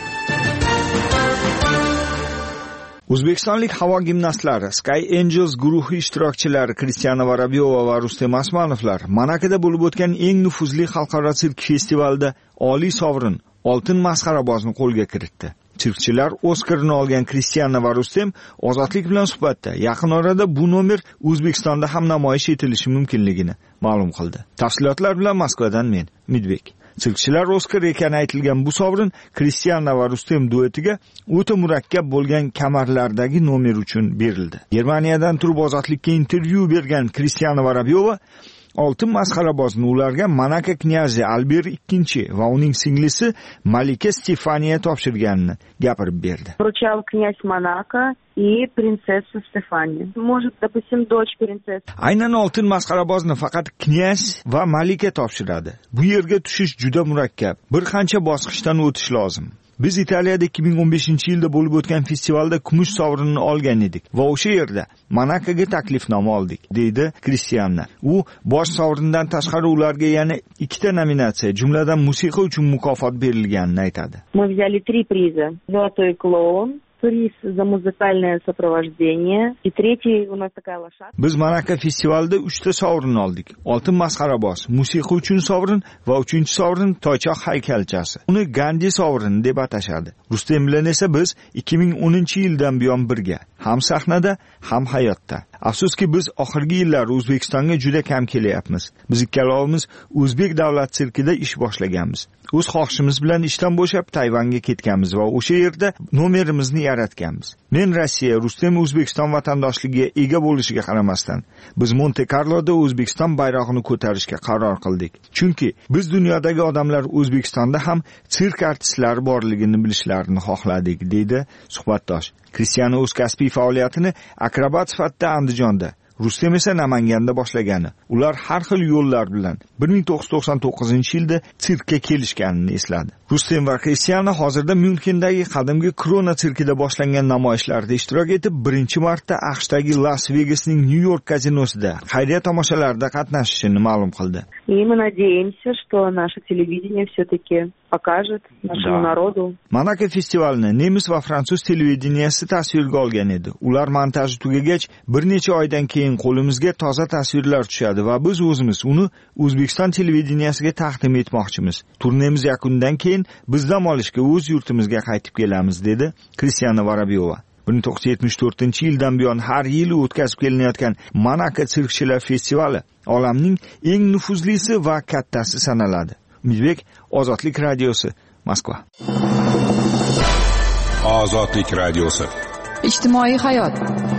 O'zbekistonlik havo gimnastlari, Sky Angels guruhi ishtirokchilari Kristiana Vorobyova va Rustem Asmanovlar Monakoda bo'lib o'tgan eng nufuzli xalqaro sirk festivalida oliy sovrin oltin masxarabozni qo'lga kiritdi. Sirkchilar Oskarni olgan Kristiana va Rustem Ozodlik bilan suhbatda yaqin orada bu nomer O'zbekistonda ham namoyish etilishi mumkinligini ma'lum qildi. Tafsilotlar bilan Moskvadan men, Midbek. Sirkchilar Oskar ekani aytilgan bu sovrin Kristiana va Rustem duetiga o'ta murakkab bo'lgan kamarlardagi nomer uchun berildi. Germaniyadan turib Ozodlikka intervyu bergan Kristiana Vorobyova oltin masxarabozni ularga Monako knyazi Albert ikkinchi va uning singlisi Malika Stefaniya topshirganini gapirib berdi.
Вручал князь Монако и принцесса Стефания. Может, допустим, дочь принцессы.
Aynan oltin masxarabozni faqat knyaz va malika topshiradi. Bu yerga tushish juda murakkab. Bir qancha bosqichdan o'tish lozim. Biz Italiyada ikki ming o'n beshinchi yilda bo'lib o'tgan festivalda kumush sovrinni olgan edik va o'sha yerda Monakoga taklifnoma oldik, deydi Kristiana. U bosh sovrindan tashqari ularga yana ikkita nominatsiya, jumladan musiqa uchun mukofot berilganini aytadi.
Мы взяли три приза. Золотой клоун, приз за музыкальное сопровождение. И третий у нас такая лошадка.
Biz Manaka festivalida uchta sovrin oldik. Oltin masxaraboz, musiqa uchun sovrin va uchinchi sovrin toychoq haykalchasi. Uni Gandhi sovrini deb atashadi. Rustem bilan esa biz ikki ming o'ninchi yildan buyon birga, ham sahnada, ham hayotda. Afsuski biz oxirgi yillar O'zbekistonga juda kam kelyapmiz. Biz ikkalovimiz O'zbek davlat sirkida ish boshlaganmiz. O'z xohishimiz bilan ishdan bo'shab Tayvanga ketganmiz va o'sha yerda nomerimizni yaratganmiz. Men Rossiya, Rustem O'zbekiston vatandosligiga ega bo'lishiga qaramasdan, biz Monte-Karloda O'zbekiston bayrog'ini ko'tarishga qaror qildik. Chunki biz dunyodagi odamlar O'zbekistonda ham sirk artistlari borligini bilishlarini xohladik, deydi suhbatdosh. Cristiano o'z kasbiy faoliyatini akrobat sifatida Andijonda, Rustem esa Namanganda boshlagani. Ular har xil yo'llar bilan bir ming to'qqiz yuz to'qson to'qqizinchi yilda sirkka kelishganini esladi. Rustem va Cristiano hozirda Myunxendagi qadimgi Krona sirkida boshlangan namoyishlarda ishtirok etib, birinchi marta AQShdagi Las Vegasning New York kazinosida xayriya tomoshalarida qatnashishini ma'lum qildi.
И мы надеемся, что наше телевидение все-таки покажет нашему да. народу.
Manaka festivalini nemis va fransuz televideniyasi tasvirga olgan edi. Ular montaji tugagach, bir necha oydan keyin qo'limizga toza tasvirlar tushadi va biz o'zimiz uni O'zbekiston televideniyasiga taqdim etmoqchimiz. Turnemiz yakunidan keyin biz dam olishga o'z yurtimizga qaytib kelamiz, dedi Cristiano Varabyova. bir ming to'qqiz yuz yetmish to'rtinchi yildan buyon har yili o'tkazib kelinayotgan Manaka sirkchilar festivali olamning eng nufuzlisi va kattasi sanaladi. Umidbek, Ozodlik radiosi, Moskva.
Ozodlik radiosi.
Ijtimoiy hayot.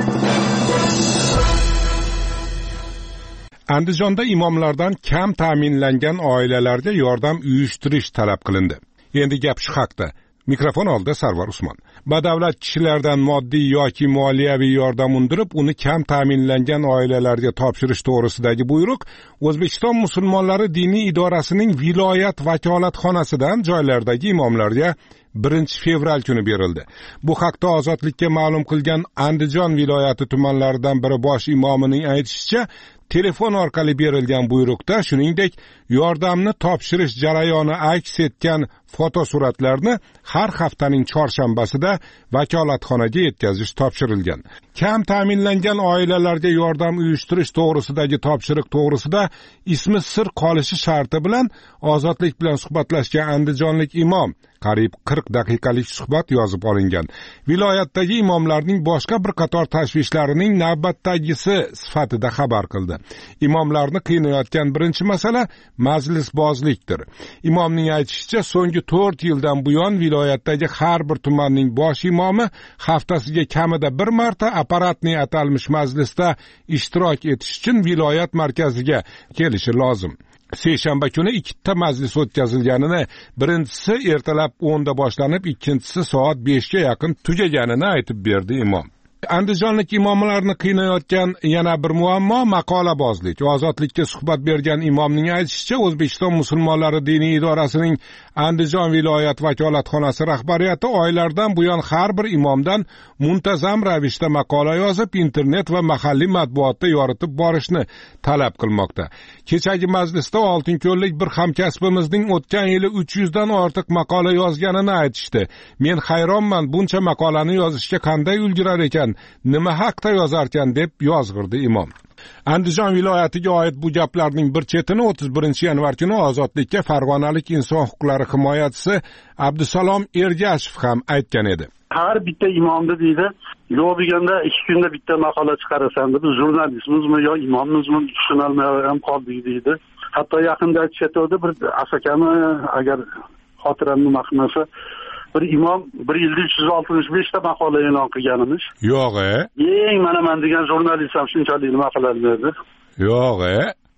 Andijonda imomlardan kam ta'minlangan oilalarga yordam uyushtirish talab qilindi. Endi gap shu haqda. Mikrofon oldida Sarvar Usmon. Badavlat kishilardan moddiy yoki moliyaviy yordam undirib, uni kam ta'minlangan oilalarga topshirish to'g'risidagi buyruq O'zbekiston musulmonlari diniy idorasining viloyat vakolatxonasidan joylardagi imomlarga birinchi fevral kuni berildi. Bu haqda Ozodlikka ma'lum qilgan Andijon viloyati tumanlaridan biri bosh imomining aytishicha, telefon orqali berilgan buyruqda shuningdek yordamni topshirish jarayoni aks etgan fotosuratlarni har haftaning chorshanbasida vakolatxonaga yetkazish topshirilgan. Kam ta'minlangan oilalarga yordam uyushtirish to'g'risidagi topshiriq to'g'risida ismi sir qolishi sharti bilan Ozodlik bilan suhbatlashgan andijonlik imom qariyb qirq daqiqalik suhbat yozib olingan. Viloyatdagi imomlarning boshqa bir qator tashvishlarining navbatdagisi sifatida xabar qildi. Imomlarni qiynayotgan birinchi masala majlisbozlikdir. Imomning aytishicha, so'nggi to'rt yildan buyon viloyatdagi har bir tumanning bosh imomi haftasiga kamida bir marta apparatning atalmish majlisda ishtirok etish uchun viloyat markaziga kelishi lozim. Seshanba kuni ikkita majlis o'tkazilganini, birinchisi ertalab o'nda boshlanib, ikkinchisi soat beshga yaqin tugaganini aytib berdi imom. Andijonlik imomlarni qiynayotgan yana bir muammo maqolabozlik. Ozodlikka suhbat bergan imomning aytishicha, O'zbekiston musulmonlari diniy idorasining Andijon viloyat vakolatxonasi rahbariyati oylardan buyon har bir imomdan muntazam ravishda maqola yozib, internet va mahalliy matbuotda yoritib borishni talab qilmoqda. Kechagi majlisda Oltinko'llik bir hamkasbimizning o'tgan yili uch yuzdan ortiq maqola yozganini aytishdi. Men hayronman, buncha maqolani yozishga qanday ulgurar ekan, nima haqda yozarkan deb yozg'irdi imom. Andijon viloyatiga oid bu gaplarning bir chetini o'ttiz birinchi yanvar kuni Ozodlikka farg'onalik inson huquqlari himoyachisi Abdusalom Ergashev ham aytgan edi.
Har bitta imomni deydi, yo'q deganda ikki kunda bitta maqola chiqarasan deb, biz jurnalistmizmi yo imommizmi tushunolmay ham qoldik deydi. Hatto yaqinda aytishyapti, bir asakami agar xotiram nima qilmasa, bir imom bir yilda uch yuz oltmish besh ta maqola e'lon qilganimiz.
Yo'q-e.
Eng mana men degan jurnalist ham shunchalik nima qiladi?
Yo'q-e.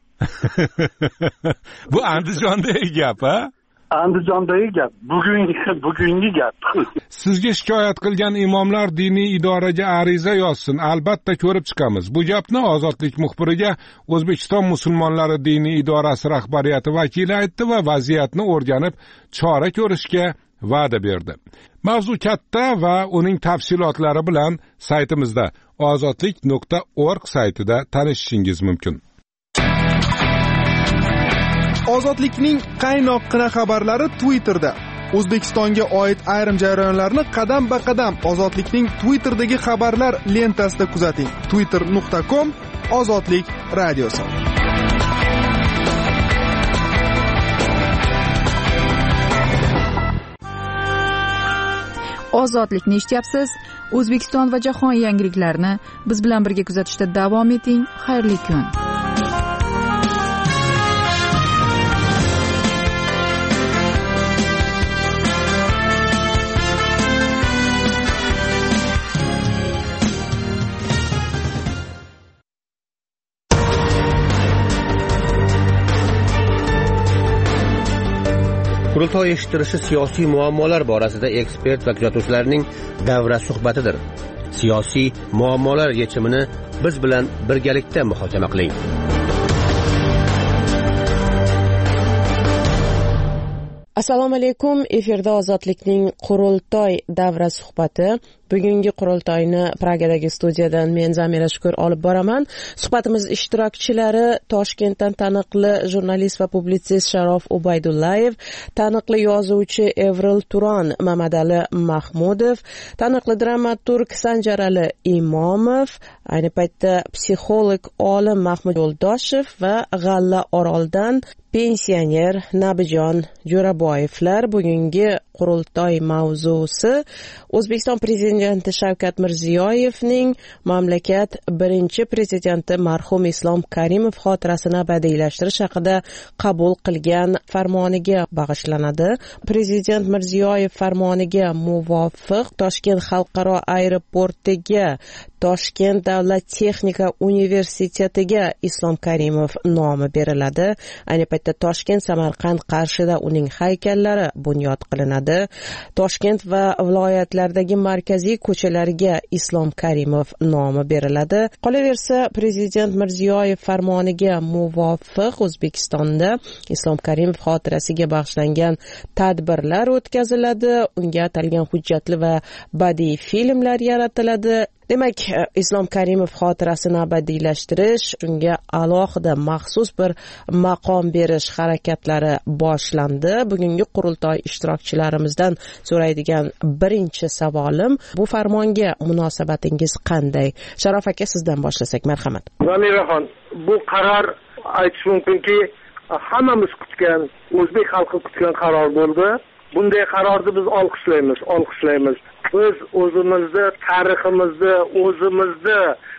Bu Andijondagi gap-a?
Andijondagi gap, bugungi bugungi gap.
Sizga shikoyat qilgan imomlar diniy idoraga ariza yozsin, albatta ko'rib chiqamiz. Bu gapni Ozodlik muxbiriga O'zbekiston musulmonlari diniy idorasi rahbariyati vakili aytdi va vaziyatni o'rganib chora ko'rishga va'da berdi. Mavzu katta va uning tafsilotlari bilan saytimizda ozodlik nuqta org saytida tanishishingiz mumkin.
Ozodlikning qaynoqqina xabarlari Twitterda. O'zbekistonga oid ayrim jarayonlarni qadam ba qadam Ozodlikning Twitter'dagi xabarlar lentasida kuzating. twitter nuqta com Ozodlik radiosi.
Ozodlikni eshityapsiz. O'zbekiston va jahon yangiliklarini biz bilan birga kuzatishda davom eting. Xayrli kun.
Qurultoy eshittirishi siyosiy muammolar borasida ekspert va kuzatuvchilarning davra suhbatidir. Siyosiy muammolar yechimini biz bilan birgalikda muhokama qiling.
Assalomu alaykum. Efirda Ozodlikning Qurultoy davra suhbati. Bugungi qurultoyni Pragadagi studiyadan men Zamira Shukur olib boraman. Suhbatimiz ishtirokchilari Toshkentdan taniqli jurnalist va publitsist Sharof Ubaydullayev, taniqli yozuvchi Evril Turon Mamadali Mahmudov, taniqli dramaturg Sanjarali Imomov, ayni paytda psixolog olim Mahmud Yo'ldoshev va G'alla Oroldan pensioner Nabijon Jo'raboyevlar. Bugungi qurultoy mavzusi O'zbekiston prezidenti Shavkat Mirziyoyevning mamlakat birinchi prezidenti marhum Islom Karimov xotirasini abadiylashtirish haqida qabul qilgan farmoniga bag'ishlanadi. Prezident Mirziyoyev farmoniga muvofiq Toshkent xalqaro aeroportiga, Toshkent davlat texnika universitetiga Islom Karimov nomi beriladi. Ayni paytda Toshkent, Samarqand, Qarshida uning haykallari bunyod qilinadi. Toshkent va viloyatlardagi markaziy ko'chalarga Islom Karimov nomi beriladi. Qolaversa, prezident Mirziyoyev farmoniga muvofiq O'zbekistonda Islom Karimov xotirasiga bag'ishlangan tadbirlar o'tkaziladi. Unga atalgan hujjatli va badiiy filmlar yaratiladi. Demak, Islom Karimov xotirasini abadiylashtirish, unga alohida maxsus bir maqom berish harakatlari boshlandi. Bugungi qurultoy ishtirokchilarimizdan so'raydigan birinchi savolim, bu farmonga munosabatingiz qanday? Sharof aka, sizdan boshlasak, marhamat.
Zamiraxon, bu qaror aytish mumkinki, hammamiz kutgan, o'zbek xalqi kutgan qaror bo'ldi. Bunday qarorni biz olqishlaymiz, olqishlaymiz. Biz o'zimizni, tariximizni, o'zimizni,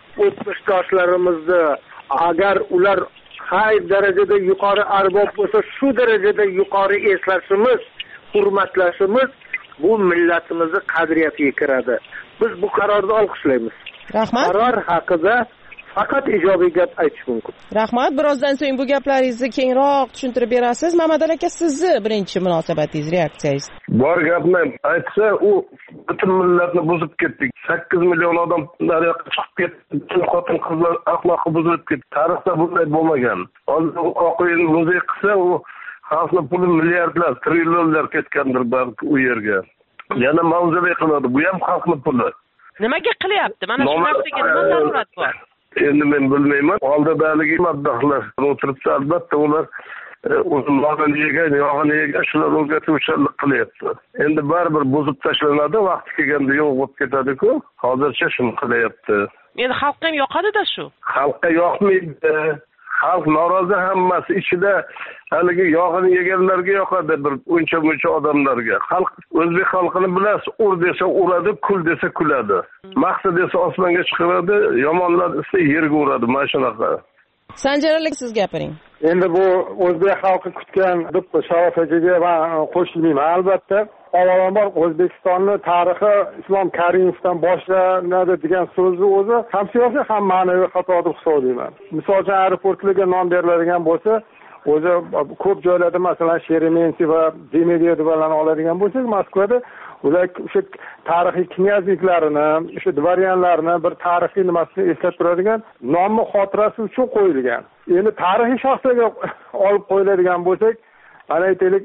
o'tmishdoshlarimizni, agar ular qay darajada yuqori arbob bo'lsa, shu darajada yuqori eslashimiz, hurmatlashimiz bu millatimizni qadriyatiga kiradi. Biz bu qarorni olqishlaymiz.
Rahmat.
Qaror haqida faqat ijobiy gap aytish mumkin.
Rahmat. Birozdan so'ng bu gaplaringizni kengroq tushuntirib berasiz. Mamadali aka, sizni birinchi munosabatingiz, reaksiyangiz?
Bor gapni aytsa, u butun millatni buzib ketdik. sakkiz million odam daryoga chiqib ketdi. Xotin qizlar axloqi buzilib ketdi. Tarixda bunday bo'lmagan. Hozir Oq uyni muzey qilsa, u xalqning puli milliardlar, trillionlar ketgandir balki u yerga. Yana mavzulay qiladi. Bu ham xalqning puli.
Nimaga qilyapti? Mana shu narsaga nima zarurat bor?
Endi men bilmayman. Oldidagi maddohlar o'tiribsa, albatta ular o'zini yog'ini yegan, yog'ini yegan shular o'rgatuvchilik qilyapti. Endi baribir buzib tashlanadi, vaqti kelganda yo'q bo'lib ketadi-ku. Hozircha shuni qilyapti.
Endi xalqqa ham yoqadi-da shu.
Xalqqa yoqmaydi. Xalq norozi, hammasi ichida haligi yog'ini yeganlarga yoqadi, bir uncha-muncha odamlarga. Xalq, o'zbek xalqini bilasiz, ur desa uradi, kul desa kuladi. Maqsad desa osmonga chiqaradi, yomonlar desa yerga uradi, mana shunaqa.
Sanjaralik, siz gapiring.
Endi bu o'zbek xalqi kutgan deb Sharof akaga men qo'shilmayman, albatta. Avvalambor O'zbekistonni tarixi Islom Karimovdan boshlanadi degan so'zni o'zi ham siyosiy, ham ma'naviy xato deb hisoblayman. Misol uchun aeroportlarga nom beriladigan bo'lsa, o'zi ko'p joylarda, masalan, Sheremetyevo va Demidiyevlarni oladigan bo'lsak, Moskvada ular o'sha tarixiy knyazliklarini, o'sha dvoryanlarni bir tarixiy nimasini eslab turadigan nomni xotirasi uchun qo'yilgan. Endi tarixiy shaxslarga olib qo'yiladigan bo'lsak, mana aytaylik,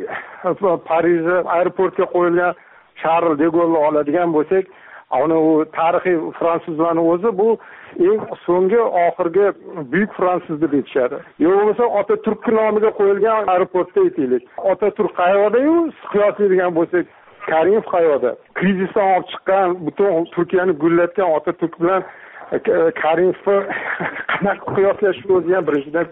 Parij aeroportiga qo'yilgan Charles de Gaulle oladigan bo'lsak, uni u tarixiy fransuzlarning o'zi bu eng so'nggi oxirgi buyuk fransuz deb aytishadi. Yo bo'lmasa Otaturk nomiga qo'yilgan aeroportda aytaylik. Otaturk qayerda-yu, qiyoslaydigan bo'lsak, Karimov qayerda? Krizisdan olib chiqqan, butun Turkiyani gullatgan Otaturk bilan Karimovni qanaqa qiyoslash o'zi ham birinchidan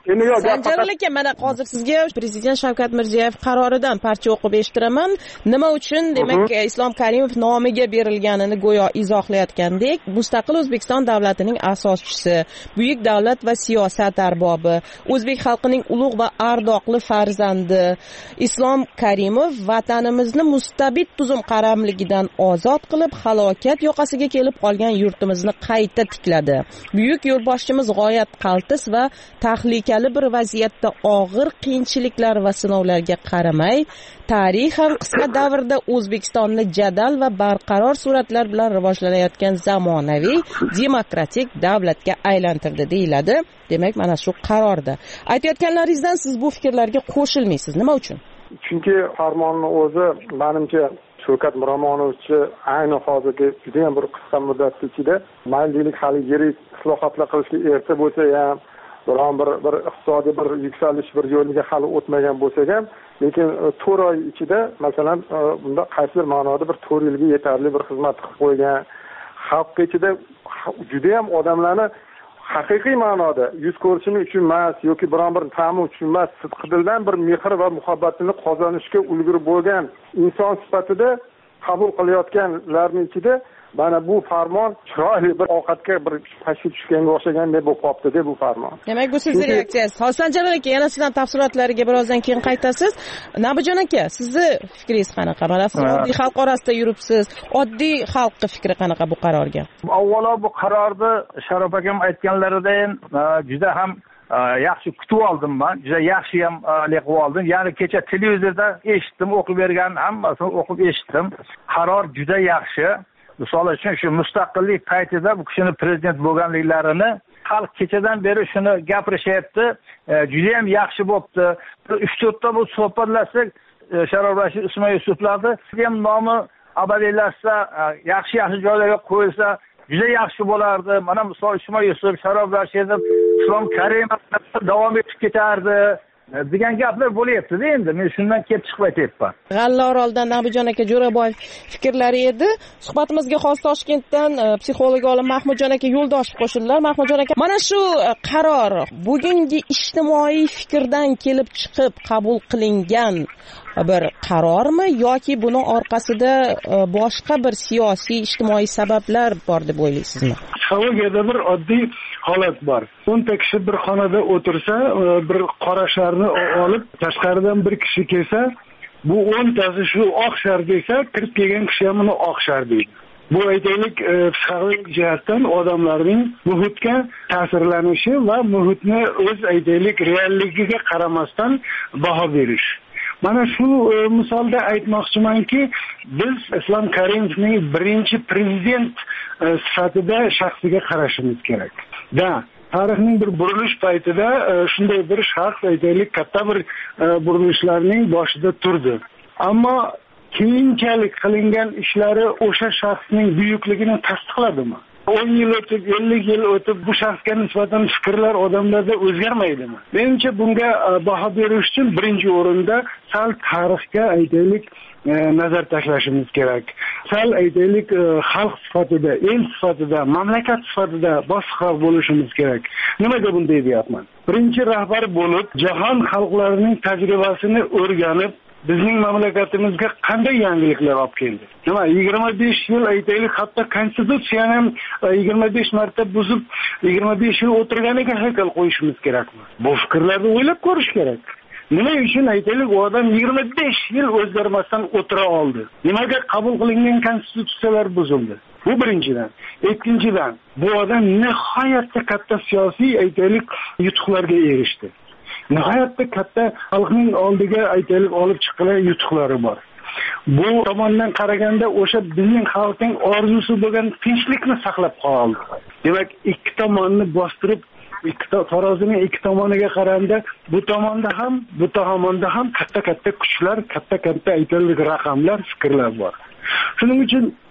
Sanjar aka, mana hozir sizga prezident Shavkat Mirziyoyev qaroridan parcha o'qib eshittiraman. Nima uchun, demak, Islom Karimov nomiga berilganini go'yo izohlayotgandek, mustaqil O'zbekiston davlatining asoschisi, buyuk davlat va siyosat arbobi, o'zbek xalqining ulug' va ardoqli farzandi Islom Karimov vatanimizni mustabid tuzum qaramligidan ozod qilib, halokat yoqasiga kelib qolgan yurtimizni qayta tikladi. Buyuk yo'lboshchimiz g'oyat qaltis va tahlika bir vaziyatda og'ir qiyinchiliklar va sinovlarga qaramay, tarix ham qisqa davrda O'zbekistonni jadal va barqaror suratlar bilan rivojlanayotgan zamonaviy demokratik davlatga aylantirdi deyiladi. Demak, mana shu qarorda. Aytayotganlaringizdan siz bu fikrlarga qo'shilmaysiz. Nima uchun?
Chunki farmonning o'zi menimcha Shavkat Miromonovchi ayni hozirgi juda ham bir qisqa muddat ichida maylilik hali yirik islohotlar qilishga erta bo'lsa ham, biron bir bir iqtisodiy bir yuksalish bir yo'liga hali o'tmagan bo'lsak ham, lekin to'rt oy ichida masalan bunda qaysidir ma'noda bir to'rt yilga yetarli bir xizmat qilib qo'ygan, xalq ichida juda ham odamlarni haqiqiy ma'noda yuz ko'rishini uchun emas yoki biron bir ta'min uchun emas, sidqidildan bir mehr va muhabbatini qozonishga ulgurib bo'lgan inson sifatida qabul qilayotganlarning ichida mana bu farmon chiroyli bir ovqatga bir pashga tushganga o'xshagandek bo'lib qolibdi-da bu farmon.
Demak, bu sizning reaksiyangiz. Hosanjon aka, yana sizdan tafsilotlariga birozdan keyin qaytasiz. Nabijon aka, sizni fikringiz qanaqa? Mana siz oddiy xalq orasida yuribsiz. Oddiy xalqning fikri qanaqa bu qarorga?
Avvalo bu qarorni Sharof akam aytganlaridan juda ham yaxshi kutib oldim men. Juda yaxshi ham qilib oldim. Ya'ni kecha televizorda eshitdim, o'qib bergan hammasini o'qib eshitdim. Qaror juda yaxshi. Misol uchun shu mustaqillik paytida bu kishini prezident bo'lganliklarini xalq kechadan beri shuni gapirishyapti. Juda ham yaxshi bo'pti. uch to'rtta bu suhbatlasak, Sharof Rashid Ismoil Yusuflarni ham nomi abadiylashsa, yaxshi-yaxshi joylarga qo'yilsa, juda yaxshi bo'lardi. Mana misol Ismoil Yusuf, Sharof Rashidov, Islom Karimov davom etib ketardi degan gaplar bo'lyapti-da endi. Men shundan kelib chiqib aytayapman.
G'allaoroldan Nabijon aka Jo'raboyev fikrlari edi. Suhbatimizga xos Toshkentdan psixolog olim Mahmudjon aka Yo'ldoshev qo'shildilar. Mahmudjon aka, mana shu qaror bugungi ijtimoiy fikrdan kelib chiqib qabul qilingan bir qarormi yoki buni orqasida boshqa bir siyosiy ijtimoiy sabablar bor deb o'ylaysizmi?
Psixologiyada bir oddiy holat bor. o'nta kishi bir xonada o'tirsa, bir qora sharni olib, tashqaridan bir kishi kelsa, bu o'ntasi shu oq shar desa, kirib kelgan kishi ham uni oq shar deydi. Bu aytaylik psixologik jihatdan odamlarning muhitga ta'sirlanishi va muhitni o'z aytaylik realligiga qaramasdan baho berish. Mana shu misolda aytmoqchimanki, biz Islom Karimovning birinchi prezident sifatida shaxsiga qarashimiz kerak. Da tarixning bir burilish paytida shunday bir shaxs aytaylik katta bir burilishlarning boshida turdi. Ammo keyinchalik qilingan ishlari o'sha shaxsning buyukligini tasdiqladimi? o'n yil o'tib, ellik yil o'tib bu shaxsga nisbatan fikrlar odamlarda o'zgarmaydimi? Menimcha bunga baho berish uchun birinchi o'rinda sal tarixga aytaylik nazar tashlashimiz kerak. Sal aytaylik xalq sifatida, el sifatida, mamlakat sifatida boshqa bo'lishimiz kerak. Nimaga bunday deyapman? Birinchi rahbar bo'lib, jahon xalqlarining tajribasini o'rganib, bizning mamlakatimizga qanday yangiliklar olib keldi? Nima, yigirma besh yil aytaylik, hatto konstitutsiyani ham yigirma besh marta buzib, yigirma besh yil o'tirganiga haykal qo'yishimiz kerakmi? Bu fikrlarni o'ylab ko'rish kerak. Nima uchun aytaylik, u odam yigirma besh yil o'zgarmasdan o'tira oldi? Nimaga qabul qilingan konstitutsiyalar buzildi? Bu birinchidan. Ikkinchidan, bu odam nihoyatda katta siyosiy aytaylik yutuqlarga erishdi. Nihoyatda katta xalqning oldiga aytaylik olib chiqqan yutuqlari bor. Bu tomondan qaraganda o'sha bizning xalqning orzusi bo'lgan tinchlikni saqlab qoldi. Demak, ikki tomonni bostirib, ikki tarozining ikki tomoniga qaraganda bu tomonda ham, bu tomonda ham katta-katta kuchlar, katta-katta aytaylik raqamlar, fikrlar bor. Shuning uchun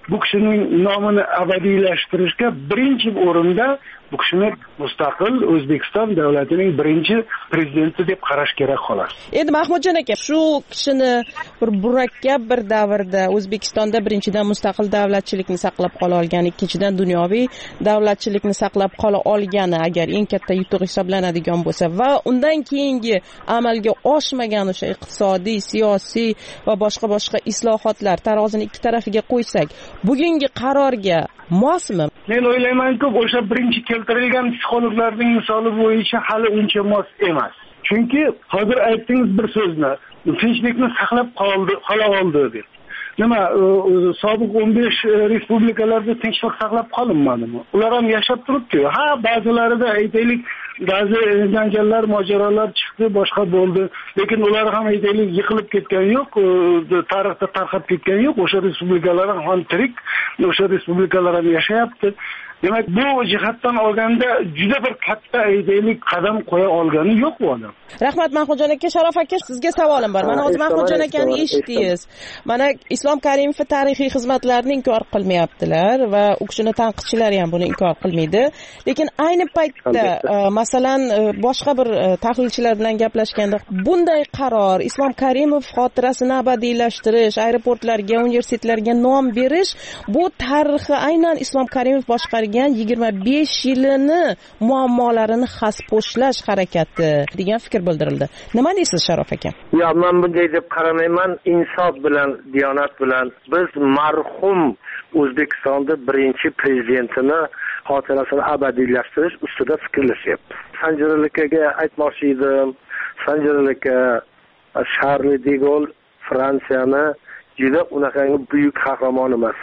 bu kishining nomini abadiylashtirishga birinchi o'rinda bu kishini mustaqil O'zbekiston davlatining birinchi prezidenti deb qarash kerak xolos.
Endi Mahmudjon aka, shu kishini bir murakkab bir davrda O'zbekistonda birinchidan mustaqil davlatchilikni saqlab qola olgan, ikkinchidan dunyoviy davlatchilikni saqlab qola olgani agar eng katta yutuq hisoblanadigan bo'lsa va undan keyingi amalga oshmagan o'sha iqtisodiy, siyosiy va boshqa boshqa islohotlar tarozini ikki tarafiga qo'ysak, bugungi qarorga mosmi?
Men o'ylaymanki, o'sha birinchi keltirilgan psixologlarning misoli bo'yicha hali uncha mos emas. Chunki hozir aytdingiz bir so'zni, tinchlikni saqlab qoldi, qola oldi deb. Nima, sobiq o'n besh respublikalarda tinchlik saqlab qolinmadimi? Ular ham yashab turibdi-ku. Ha, ba'zilarida aytaylik, ba'zi janjallar, mojarolar chiqdi, boshqa bo'ldi. Lekin ular ham aytaylik yiqilib ketgan yo'q, tarixda tarqab ketgan yo'q. O'sha respublikalar ham tirik, o'sha respublikalar ham yashayapti. Demak, bu jihatdan olganda juda bir katta aytaylik qadam qo'ya olgani yo'q bu odam.
Rahmat Mahmudjon aka. Sharof aka, sizga savolim bor. Mana hozir Mahmudjon akani eshitdingiz. Mana Islom Karimov tarixiy xizmatlarini inkor qilmayaptilar va u kishini tanqidchilar ham buni inkor qilmaydi. Lekin ayni paytda masalan boshqa bir tahlilchilar bilan gaplashganda bunday qaror Islom Karimov xotirasini abadiylashtirish, aeroportlarga, universitetlarga nom berish, bu tarixi aynan Islom Karimov boshqargan yigirma besh yilini muammolarini xaspo'shlash harakati degan fikr bildirildi. Nima deysiz Sharof aka?
Yo, men bunday deb qaramayman. Insof bilan, diyonat bilan biz marhum O'zbekistonda birinchi prezidentini xotirasini abadiylashtirish ustida fikrlashyapmiz. Sanjar akaga aytmoqchi edim. Sanjar aka Charles de Gaulle Fransiyani juda unaqangi buyuk qahramon emas.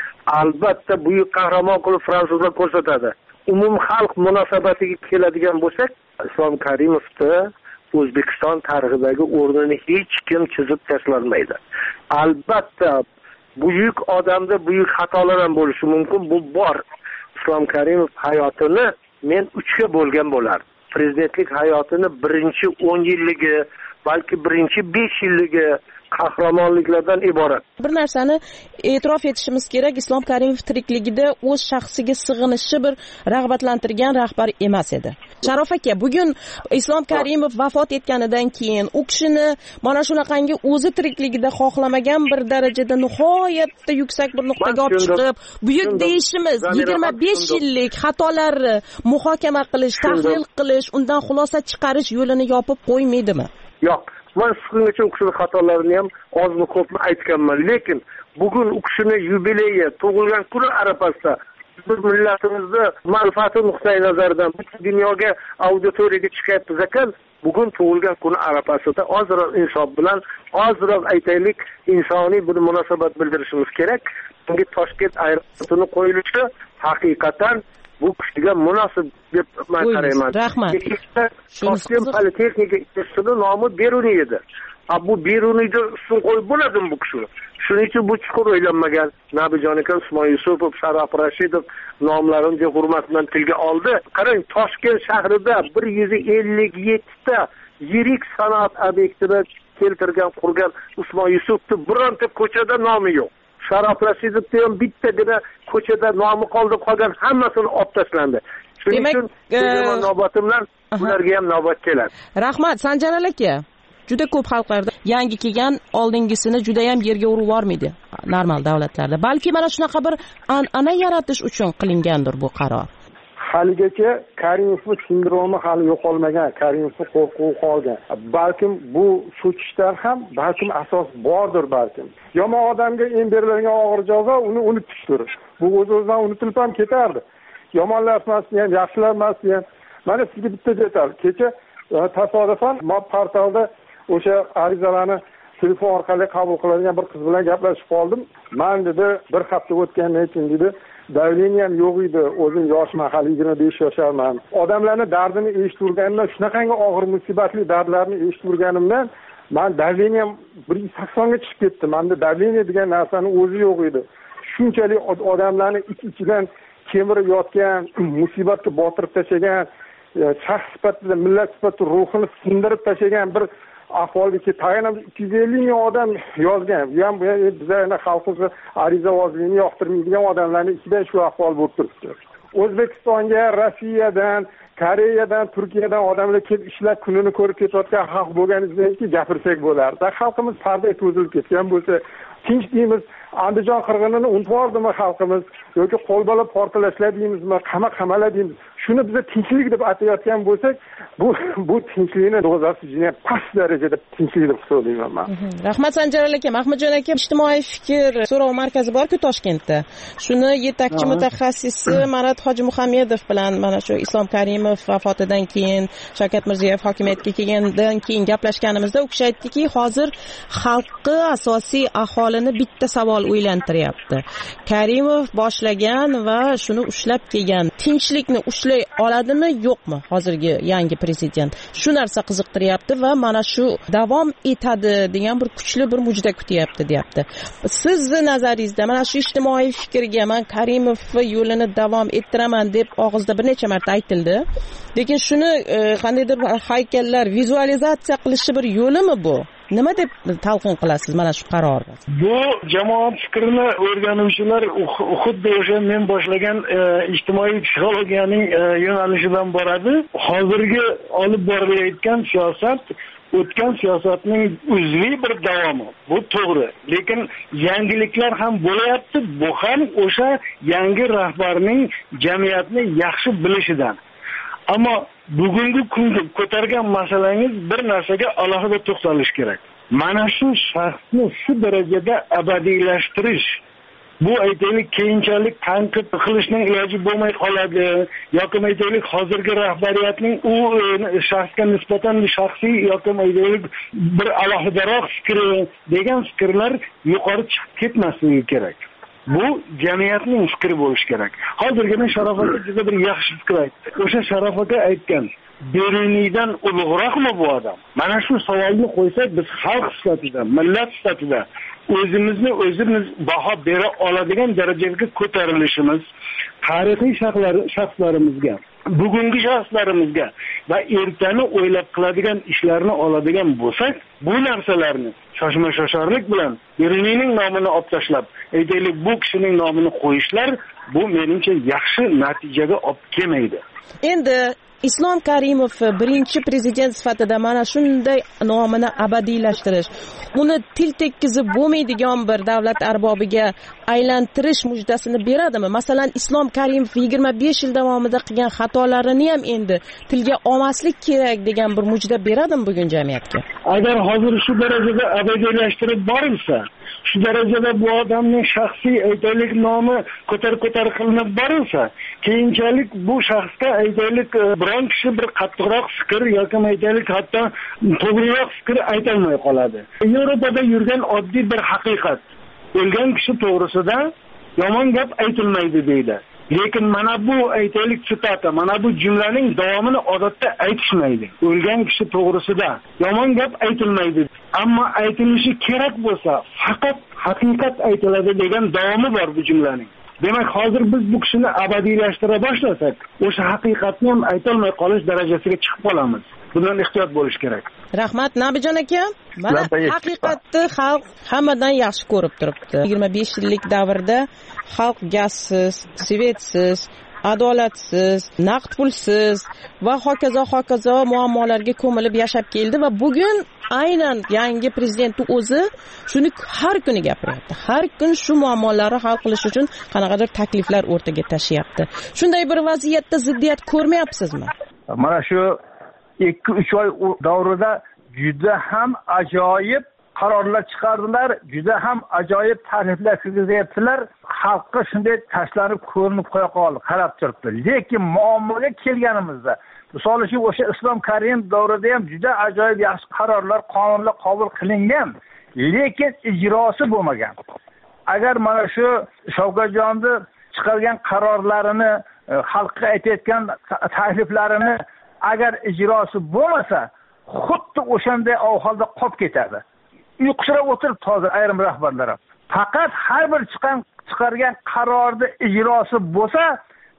Albatta buyuk qahramon qilib fransuzlar ko'rsatadi. Umum xalq munosabatiga keladigan bo'lsak, Islom Karimovda O'zbekiston tarixidagi o'rnini hech kim chizib tashlolmaydi. Albatta buyuk odamda buyuk xatolar ham bo'lishi mumkin, bu bor. Islom Karimov hayotini men uchga bo'lgan bo'lar. Prezidentlik hayotini birinchi o'n yilligi, balki birinchi besh yilligi qahramonliklardan iborat.
Bir narsani e'tirof etishimiz kerak, Islom Karimov tirikligida o'z shaxsiga sig'inishi bir rag'batlantirgan rahbar emas edi. Sharof aka, bugun Islom Karimov vafot etganidan keyin u kishini mana shunaqangi o'zi tirikligida xohlamagan bir darajada nihoyatda yuksak bir nuqtaga olib chiqib, buyuk deyishimiz yigirma besh yillik xatolarni muhokama qilish, tahlil qilish, undan xulosa chiqarish yo'lini yopib qo'ymaydimi?
Yo'q. Men siz uchun u kishini xatolarini ham ozmi ko'pmi aytganman, lekin bugun u kishini yubileyi, tug'ilgan kuni arafasida biz millatimizni manfaati nuqtai nazaridan butun dunyoga auditoriyaga chiqyapmiz ekan, bugun tug'ilgan kuni arafasida ozroq insof bilan, ozroq aytaylik insoniy bir munosabat bildirishimiz kerak. Bunga Toshkent aeroportini qo'yilishi haqiqatan bu kishiga munosib deb men qarayman.
Rahmat.
Toshkent Politexnika instituti nomi Beruniy edi. Bu Beruniyda ustun qo'yib bo'ladimi bu kishi? Shuning uchun bu chuqur o'ylanmagan. Nabijon aka, Usmon Yusupov, Sharof Rashidov nomlarini hurmat bilan tilga oldi. Qarang, Toshkent shahrida bir yuz ellik yetti ta yirik sanoat obyektini keltirgan, qurgan Usmon Yusupovning bironta ko'chada nomi yo'q. Sharof Rashidovda ham bittagina ko'chada nomi qoldi, qolgan hammasini olib tashlandi. Shuning uchun men navbatimdan ularga ham navbat keladi.
Rahmat Sanjar aka. Juda ko'p xalqlarda yangi kelgan oldingisini juda ham yerga urib yormaydi normal davlatlarda. Balki mana shunaqa bir an'ana yaratish uchun qilingandir bu qaror.
Haligacha Karimovning sindromi hali yo'qolmagan, Karimovning qo'rquvi qolgan. Balkim bu so'chishdan ham balkim asos bordir balkim. Yomon odamga en beriladigan og'ir jazo uni unutishdir. Bu o'z-o'zidan unutilib ham ketardi. Yomonlashmasdi ham, yaxshilanmasdi ham. Mana sizga bitta detal. Kecha tasodifan mob portalda o'sha arizalarni telefon orqali qabul qiladigan bir qiz bilan gaplashib qoldim. Men dedi bir hafta o'tgandan keyin dedi, davleniyam yo'q edi, o'zim yoshman, hali yigirma besh yosharman. Odamlarning dardini eshitganimdan, shunaqangi og'ir musibatli dardlarni eshitganimdan men davleniyam bir yuz sakson ga chiqib ketdi. Menda davleniya degan narsani o'zi yo'q edi. Shunchalik odamlarni ich-ichidan kemirib yotgan, musibatga botirib tashlagan, shaxs sifatida, millat sifatida ruhini sindirib tashlagan bir ahvolga tayanib ikki yuz ellik ming odam yozgan. Bu ham bizning xalqimiz arizavozlikni yoqtirmaydigan odamlarning ichida shu ahvol bo'lib turibdi. O'zbekistonga Rossiyadan, Koreyadan, Turkiyadan odamlar kelib ishlab kunini ko'rib ketayotgan xalq bo'lganingizdan keyin gapirsak bo'lardi. Xalqimiz parda to'zilib ketgan bo'lsa, tinch deymiz, Andijon qirg'inini unutordimi xalqimiz yoki qo'lbola portlashlar deymizmi, qama-qamalar deymiz. Shuni biz tinchlik deb atayotgan bo'lsak, bu bu tinchlikni dozasi juda past darajada tinchlik deb hisoblayman men.
Rahmat Sanjar aka, Mahmudjon aka, ijtimoiy fikr so'rov markazi bor-ku Toshkentda. Shuni yetakchi mutaxassisi Marat Hojimuhammedov bilan mana shu Islom Karimov vafotidan keyin Shavkat Mirziyoyev hokimiyatga kelgandan keyin gaplashganimizda u kishi aytdiki, hozir xalqni asosiy aholini bitta savol o'ylantiryapti. Karimov boshlagan va shuni ushlab kelgan tinchlikni ushlay oladimi, yo'qmi hozirgi yangi prezident? Shu narsa qiziqtiryapti va mana shu davom etadi degan bir kuchli bir mujda kutyapti, deyapti. Sizni nazaringizda mana shu ijtimoiy fikrga men Karimov yo'lini davom ettiraman deb og'izda bir necha marta aytildi. Lekin shuni qandaydir haykallar vizualizatsiya qilishi bir yo'limi bu? Nima deb talqin qilasiz mana shu qarorni?
Bu jamoat fikrini o'rganuvchilar xuddi o'sha men boshlagan ijtimoiy psixologiyaning yo'nalishidan boradi. Hozirgi olib borilayotgan siyosat o'tgan siyosatning uzviy bir davomi. Bu to'g'ri. Lekin yangiliklar ham bo'layapti. Bu ham o'sha yangi rahbarning jamiyatni yaxshi bilishidan. Ammo bugungi kunda ko'targan masalangiz bir narsaga alohida to'xtalish kerak. Mana shu shaxsni shu darajada abadiylashtirish, bu aytaylik keyinchalik tanqid qilishning iloji bo'lmay qoladi yoki aytaylik hozirgi rahbariyatning u shaxsga nisbatan shaxsiy yoki aytaylik bir alohidaroq fikri degan fikrlar yuqori chiqib ketmasligi kerak. Bu jamiyatning fikri bo'lishi kerak. Hozirgina Sharof aka juda bir yaxshi fikr aytdi. O'sha Sharof aka aytgan, Beruniydan ulug'roqmi bu odam? Mana shu savolni qo'ysak, biz xalq sifatida, millat sifatida o'zimizni o'zimiz baho bera oladigan darajaga ko'tarilishimiz, tarixiy shaxslarimizga, bugungi shaxslarimizga va ertani o'ylab qiladigan ishlarni oladigan bo'lsak, bu narsalarni shoshma shosharlik bilan Beruniyning nomini olib tashlab, aytaylik bu kishining nomini qo'yishlar, bu menimcha yaxshi natijaga olib kelmaydi.
Endi Islom Karimov birinchi prezident sifatida mana shunday nomini abadiylashtirish, uni til tekkizib bo'lmaydigan bir davlat arbobiga aylantirish mujdasini beradimi? Masalan, Islom Karimov yigirma besh yil davomida qilgan xatolarini ham endi tilga olmaslik kerak degan bir mujda beradimi bugun jamiyatga?
Agar hozir shu darajada abadiylashtirib borilsa, shu darajada bu odamning shaxsiy aytaylik nomi ko'tar-ko'tar qilinib borilsa, keyinchalik bu shaxsga aytaylik biron kishi bir qattiqroq fikr yoki aytaylik hatto to'g'riroq fikr aytolmay qoladi. Yevropada yurgan oddiy bir haqiqat. O'lgan kishi to'g'risida yomon gap aytilmaydi deydi. Lekin mana bu aytaylik sitata, mana bu jumlaning davomini odatda aytishmaydi. O'lgan kishi to'g'risida yomon gap aytilmaydi. Ammo aytilishi kerak bo'lsa, faqat haqiqat aytiladi degan davomi bor bu jumlaning. Demak, hozir biz bu kishini abadiylashtira boshlasak, o'sha haqiqatni ham aytolmay qolish darajasiga chiqib qolamiz. Bundan ehtiyot bo'lish kerak.
Rahmat Nabijon aka. Mana haqiqatni xalq hammadan yaxshi ko'rib turibdi. yigirma besh yillik davrda xalq gazsiz, svetsiz, adolatsiz, naqd pulsiz va hokazo hokazo muammolarga ko'milib yashab keldi va bugun aynan yangi prezident o'zi shuni har kuni gapiryapti. Har kun shu muammolarni hal qilish uchun qanaqadir takliflar o'rtaga tashiyapti. Shunday bir vaziyatda ziddiyat ko'rmayapsizmi?
Mana shu ikki uch oy davrida juda ham ajoyib qarorlar chiqardilar, juda ham ajoyib takliflar kirgizayaptilar. Xalqqa shunday tashlanib ko'rinib qo'ya qoldi, qarab turibdi. Lekin muammoga kelganimizda, misol uchun o'sha Islom Karimov davrida ham juda ajoyib yaxshi qarorlar, qonunlar qabul qilingan, lekin ijrosi bo'lmagan. Agar mana shu Shavkatjonning chiqargan qarorlarini, xalqqa aytayotgan takliflarini agar ijrosi bo'lmasa, xuddi o'shanday ahvolda qolib ketadi. Uyqusirab o'tiribdi hozir ayrim rahbarlar ham. Faqat har bir chiqqan chiqargan qarorni ijrosi bo'lsa,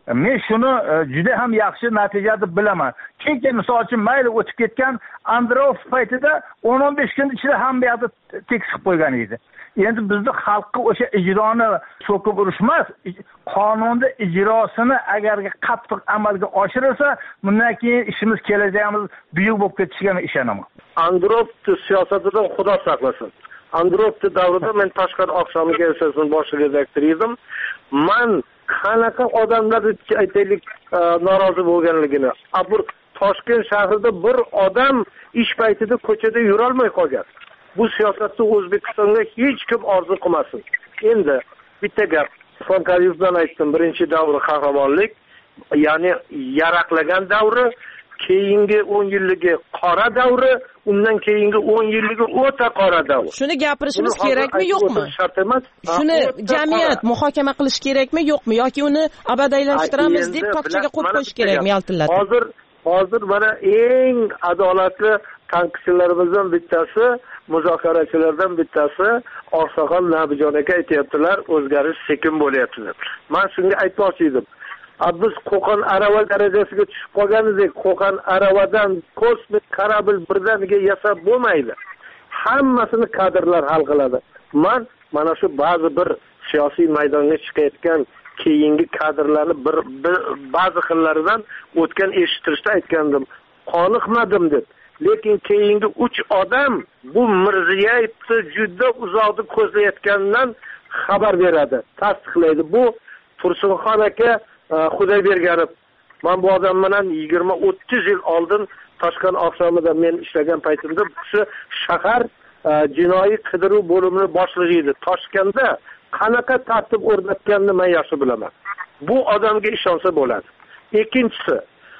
men shuni juda ham yaxshi natija deb bilaman. Chunki misol uchun mayli o'tib ketgan Andropov paytida o'n o'n besh kun ichida hamma yoqda tekis qilib qo'ygan edi. Endi bizni xalqqa o'sha ijroni so'kib urishmas, qonunni ijrosini agarga qattiq amalga oshirilsa, bundan keyin ishimiz, kelajagimiz buyuk bo'lib ketishiga men ishonaman.
Andropov siyosatidan xudo saqlasin. Andropov davrida men Toshkent oqshomi gazetasining bosh redaktori edim. Men qanaqa odamlar aytaylik norozi bo'lganligini, bir Toshkent shahrida bir odam ish paytida ko'chada yura olmay qolgan. Bu siyosatni O'zbekistonga hech kim orzu qilmasin. Endi bitta gap, Islom Karimovdan aytdim, birinchi davri qahramonlik, ya'ni yaraqlagan davri, keyingi o'n yilligi qora davri, undan keyingi o'n yilligi o'ta qora davr.
Shuni gapirishimiz kerakmi, yo'qmi?
Shart emas.
Shuni jamiyat muhokama qilish kerakmi, yo'qmi, yoki uni abadaylashtiramiz deb tokchaga qo'yib qo'yish kerakmi, yaltillatib?
Hozir hozir mana eng adolatli tanqidchilarimizdan bittasi, muzokarachilardan bittasi Oqsoqol Nabijon aka aytayaptilar, o'zgarish sekin bo'lyapti deb. Men shunga aytmoqchi edim. Biz Qo'qon arava darajasiga tushib qolgan edik. Qo'qon aravadan kosmik kорабль birdaniga yasab bo'lmaydi. Hammasini kadrlar hal qiladi. Men mana shu ba'zi bir siyosiy maydonga chiqayotgan keyingi kadrlarni bir, bir ba'zi xillaridan o'tgan eshittirishda aytgandim. Qoniqmadim deb. Lekin keyingi uch odam bu Mirziyevni juda uzoqda ko'zlayotganidan xabar beradi, tasdiqlaydi. Bu Tursunxon aka Xudoyberganov. Men bu odam bilan yigirma o'ttiz yil oldin Toshkent oqshomida men ishlagan paytimda shu shahar jinoiy qidiruv bo'limini boshlig'i edi. Toshkentda qanaqa tartib o'rnatganini men yaxshi bilaman. Bu odamga ishonsa bo'ladi. Ikkinchisi,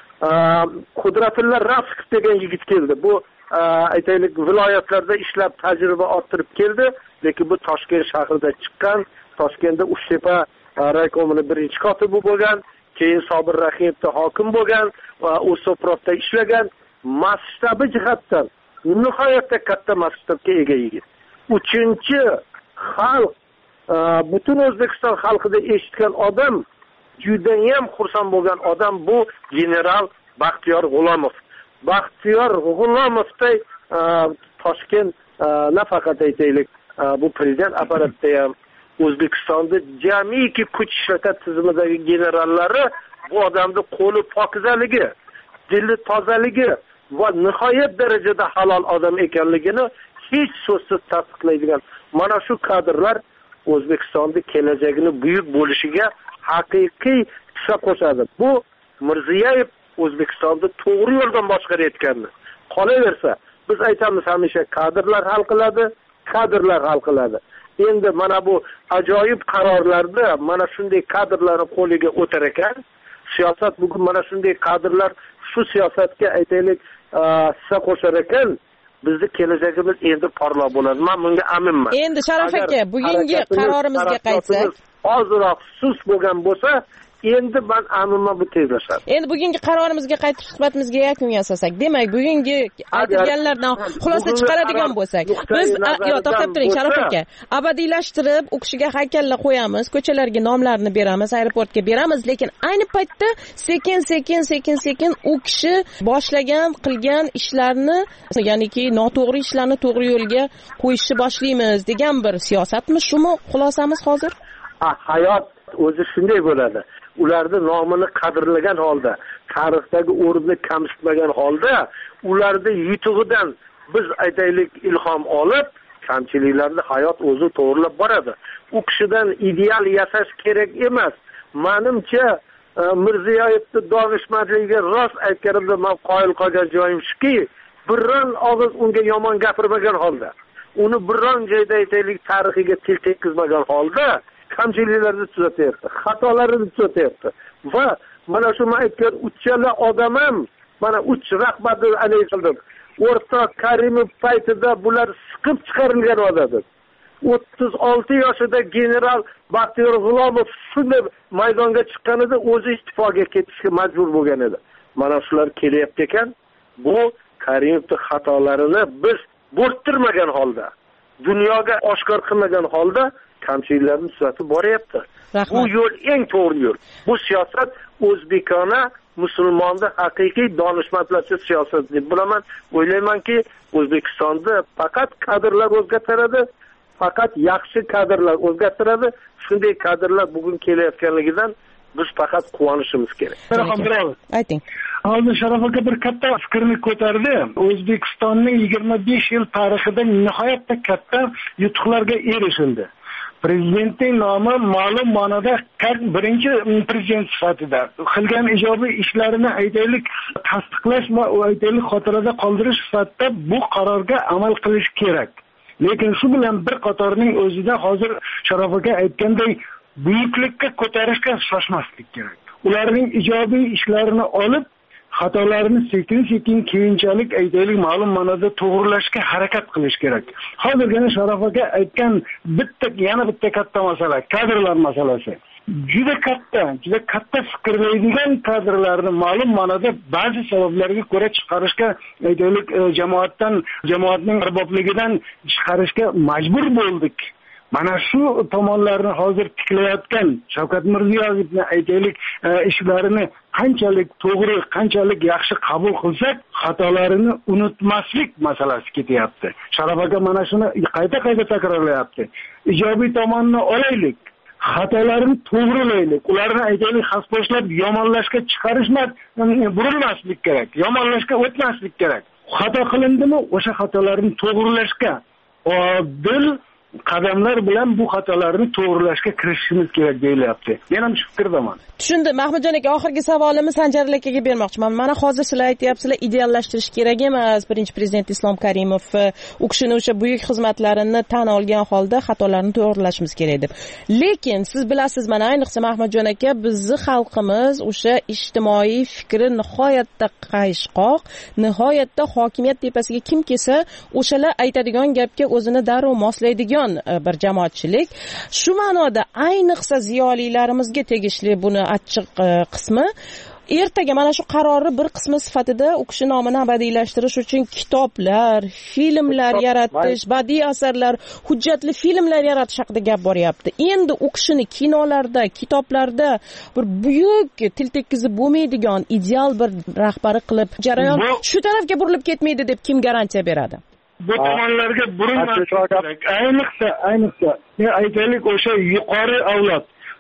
Qudratulla Rafikov degan yigit keldi. Bu aytaylik viloyatlarda ishlab tajriba orttirib keldi, lekin bu Toshkent shahrida chiqqan, Toshkentda Uchtepa raykomining birinchi kotibi bo'lgan, keyin Sobir Rahimovda hokim bo'lgan va O'soprovda ishlagan, masshtabi jihatdan nihoyatda katta masshtabga ega yigit. Uchinchi xalq, butun O'zbekiston xalqida eshitgan odam, juda ham xursand bo'lgan odam bu general Baxtiyor G'ulomov. Baxtiyor G'ulomovday Toshkent nafaqat aytaylik, bu prezident apparatida ham O'zbekistonda jamiki kuch ishlatgan tizimidagi generallari bu odamning qo'li pokizaligi, dili tozaligi va nihoyat darajada halol odam ekanligini hech so'zsiz tasdiqlaydigan mana shu kadrlar O'zbekistonning kelajagini buyuk bo'lishiga haqiqiy hissa qo'shadi. Bu Mirziyoyev O'zbekistonni to'g'ri yo'ldan boshqarayotganini. Qolaversa, biz aytamiz hamisha kadrlar hal qiladi, kadrlar hal qiladi. Endi mana bu ajoyib qarorlarda mana shunday kadrlarni qo'liga o'tar ekan, siyosat bugun mana shunday kadrlar shu siyosatga aytaylik hissa qo'shar ekan, bizni kelajagimiz endi porloq bo'ladi. Men bunga aminman.
Endi Sharaf aka, bugungi qarorimizga qaytsak,
ozroq sus bo'lgan bo'lsa, endi men aminman bu tezlashadi.
Endi bugungi qarorimizga qaytib suhbatimizga yakun yasasak, demak, bugungi aytilganlardan xulosa chiqaradigan bo'lsak, biz yo to'xtab turing Sharaf aka, abadiylashtirib, u kishiga haykallar qo'yamiz, ko'chalarga nomlarini beramiz, aeroportga beramiz, lekin ayni paytda sekin-sekin, sekin-sekin u kishi boshlagan, qilgan ishlarni, ya'niki noto'g'ri ishlarni to'g'ri yo'lga qo'yishni boshlaymiz degan bir siyosatmi? Shumi xulosamiz hozir?
Hayot o'zi shunday bo'ladi. Ularni nomini qadrlagan holda, tarixdagi o'rnini kamsitmagan holda, ularni yutug'idan biz aytaylik ilhom olib, kamchiliklarni hayot o'zi to'g'rilab boradi. U kishidan ideal yasash kerak emas. Menimcha Mirziyoyevni donishmandligiga rost aytganimda men qoyil qolgan joyim shuki, birron og'iz unga yomon gapirmagan holda, uni birron joyda aytaylik tarixiga til tekkizmagan holda kamchiliklarni tuzatyapti, xatolarini tuzatyapti. Va mana shu men aytgan uchala odam ham mana uch rahmatni alay qildim. O'rtoq Karimov paytida bular siqib chiqarilgan odamlar. o'ttiz olti yoshida general Baxtiyor G'ulomov shunday maydonga chiqqanida o'zi istifoga ketishga majbur bo'lgan edi. Mana shular kelyapti ekan, bu Karimovning xatolarini biz bo'rttirmagan holda, dunyoga oshkor qilmagan holda
kamchiliklarni tuzatib boryapti. Bu yo'l eng to'g'ri yo'l. Bu siyosat o'zbekona musulmonni haqiqiy donishmandlarcha siyosat deb bilaman. O'ylaymanki, O'zbekistonda faqat kadrlar o'zgartiradi, faqat yaxshi kadrlar o'zgartiradi. Shunday kadrlar bugun kelayotganligidan biz faqat quvonishimiz kerak.
Ayting.
Hozir Sharof aka bir katta fikrni ko'tardi. O'zbekistonning yigirma besh yil tarixida nihoyatda katta yutuqlarga erishildi. Prezidentning nomi ma'lum ma'noda birinchi prezident sifatida qilgan ijobiy ishlarini aytaylik tasdiqlash va aytaylik xotirada qoldirish sifatida bu qarorga amal qilish kerak. Lekin shu bilan bir qatorning o'zida hozir Sharof aka aytganday buyuklikka ko'tarishga shoshmaslik kerak. Ularning ijobiy ishlarini olib, xatolarni sekin-sekin keyinchalik aytaylik ma'lum ma'noda to'g'rilashga harakat qilish kerak. Hozirgina Sharof aka aytgan bitta yana bitta katta masala, kadrlar masalasi. Juda katta, juda katta fikrlaydigan kadrlarni ma'lum ma'noda ba'zi sabablarga ko'ra chiqarishga aytaylik jamoatdan, jamoatning arbobligidan chiqarishga majbur bo'ldik. Mana shu tomonlarni hozir tiklayotgan Shavkat Mirziyoyevni aytaylik ishlarini qanchalik to'g'ri, qanchalik yaxshi qabul qilsak, xatolarini unutmaslik masalasi ketyapti. Sharof aka mana shuni qayta-qayta takrorlayapti. Ijobiy tomonni olaylik, xatolarni to'g'rilaylik. Ularni aytaylik xaspo'shlab yomonlashga chiqarishmas, burilmaslik kerak. Yomonlashga o'tmaslik kerak. Xato qilindimi, o'sha xatolarni to'g'rilashga odil qadamlar bilan bu xatolarni to'g'rilashga kirishishimiz kerak deyilyapti. Men ham shu fikrdaman.
Tushundim. Mahmudjon aka, oxirgi savolimni Sanjar akaga bermoqchiman. Mana hozir sizlar aytyapsizlar, ideallashtirish kerak emas. Birinchi prezident Islom Karimov u kishini o'sha buyuk xizmatlarini tan olgan holda xatolarni to'g'rilashimiz kerak deb. Lekin siz bilasiz, mana ayniqsa Mahmudjon aka, bizning xalqimiz o'sha ijtimoiy fikri nihoyatda qayishqoq, nihoyatda hokimiyat tepasiga kim kelsa, o'shalar aytadigan gapga o'zini darrov moslaydigan bir jamoatchilik. Shu ma'noda ayniqsa ziyolilarimizga tegishli buni achchiq qismi ertaga mana shu qarorni bir qismi sifatida u kishi nomini abadiylashtirish uchun kitoblar, filmlar yaratish, badiiy asarlar, hujjatli filmlar yaratish haqida gap boryapti. Endi u kishini kinolarda, kitoblarda bir buyuk til tekkizib bo'lmaydigan ideal bir rahbari qilib jarayon shu tarafga burilib ketmaydi deb kim garantiya beradi?
Bu tomonlarga burilmaslik kerak. Ayniqsa, ayniqsa, aytaylik o'sha yuqori avlod,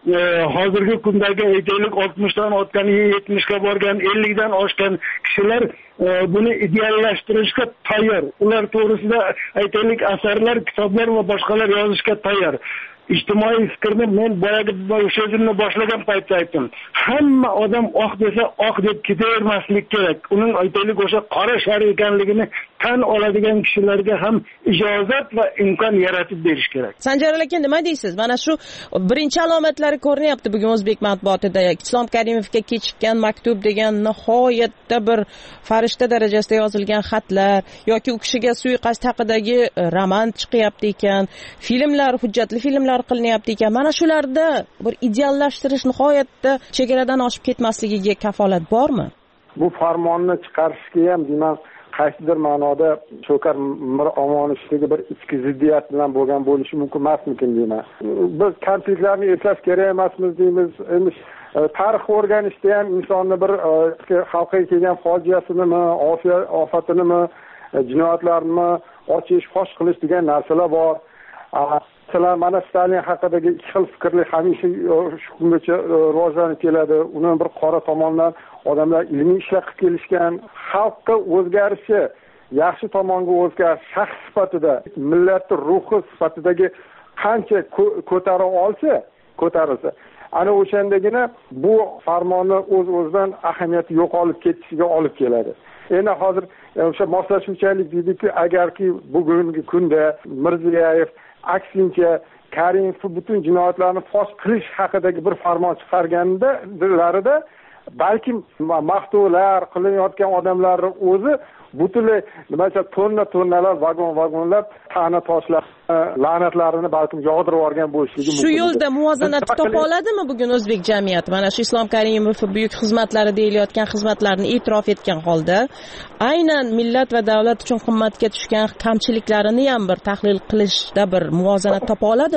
hozirgi kundagi aytaylik oltmishdan o'tgan, yetmishga borgan, ellikdan oshgan kishilar buni ideallashtirishga tayyor. Ular to'g'risida aytaylik asarlar, kitoblar va boshqalar yozishga tayyor. Ijtimoiy fikrni men boyagi so'zimni boshlagan paytda aytdim. Hamma odam oq desa oq deb ketavermaslik kerak. Uning aytaylik o'sha qora shar ekanligini tan oladigan kishilarga ham ijozat va imkon yaratib berish kerak.
Sanjar aka, nima deysiz? Mana shu birinchi alomatlari ko'rinyapti bugun o'zbek matbuotida. Islom Karimovga kechikkan maktub degan nihoyatda bir farishta darajasida yozilgan xatlar yoki u kishiga suiqasd haqidagi roman chiqyapti ekan, filmlar, hujjatli filmlar qilinyapti ekan. Mana shularda bir ideallashtirish nihoyatda chegaradan oshib ketmasligiga kafolat bormi?
Bu farmonni chiqarishga ham deyman qaysidir ma'noda Shokar Miromonovdagi bir ichki ziddiyat bilan bo'lgan bo'lishi mumkin emasmikin deyman. Biz kamchiliklarni eslash kerak emasmiz deymiz. Endi tarix o'rganishda ham insonni bir xalqqa kelgan fojiasinimi, ofatinimi, jinoyatlarni ochish, fosh qilish degan narsalar bor. Masalan, mana Stalin haqidagi ikki xil fikrli hamisha shu kungacha rivojlanib keladi. Uni bir qora tomondan odamlar ilmiy ishlar qilib kelishgan. Xalqqa o'zgarishi, yaxshi tomonga o'zgarish shaxs sifatida, millatning ruhi sifatidagi qancha ko'tara olsa, ko'tarilsa, ana o'shandagina bu farmonni o'z-o'zidan ahamiyati yo'qolib ketishiga olib keladi. Endi hozir o'sha moslashuvchanlik deydiki, agarki bugungi kunda Mirziyoyev aksincha Karimov butun jinoyatlarni fosh qilish haqidagi bir farmon chiqarganlarida balki maqtovlar qilinayotgan odamlarning o'zi butunlay nimacha tonna tonnalar vagon vagonlar ta'na toshlar la'natlarini balkim yog'dirib yuborgan bo'lishligi mumkin.
Shu yo'lda muvozanat topa oladimi bugun o'zbek jamiyati? Mana shu Islom Karimov buyuk xizmatlari deyilayotgan xizmatlarni e'tirof etgan holda aynan millat va davlat uchun qimmatga tushgan kamchiliklarini ham bir tahlil qilishda bir muvozanat topa oladimi?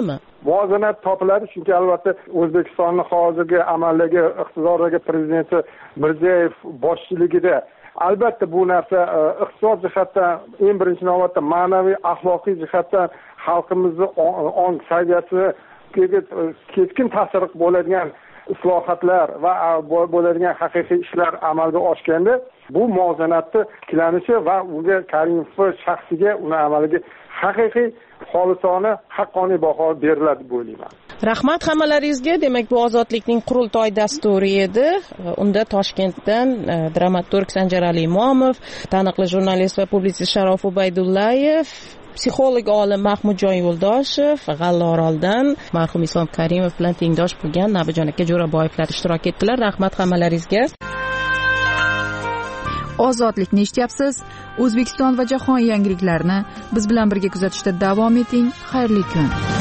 muvozanat topiladi. Chunki albatta O'zbekistonni hozirgi amaldagi iqtidordagi prezidenti Mirziyoyev boshchiligida albatta bu narsa iqtisod jihatdan eng birinchi navbatda ma'naviy axloqiy jihatdan xalqimizni ong saviyasiga keskin ta'sir bo'ladigan islohotlar va bo'ladigan haqiqiy ishlar amalga oshganda bu muvozanatni tiklanishi va unga Karimov shaxsiga uni amaliga haqiqiy xolisona haqqoniy baho beriladi deb o'ylayman.
Rahmat hammalaringizga. Demak, bu ozodlikning qurultoy dasturi edi. Unda Toshkentdan dramaturg Sanjar Ali Imomov, taniqli jurnalist va publitsist Sharof Ubaydullayev, psixolog olim Mahmudjon Yo'ldoshev, G'allaoroldan marhum Islom Karimov bilan tengdosh bo'lgan Nabijon aka Jo'raboyevlar ishtirok etdilar. Rahmat hammalaringizga.
Ozodlikni eshityapsiz. O'zbekiston va jahon yangiliklarini biz bilan birga kuzatishda davom eting. Xayrli kun.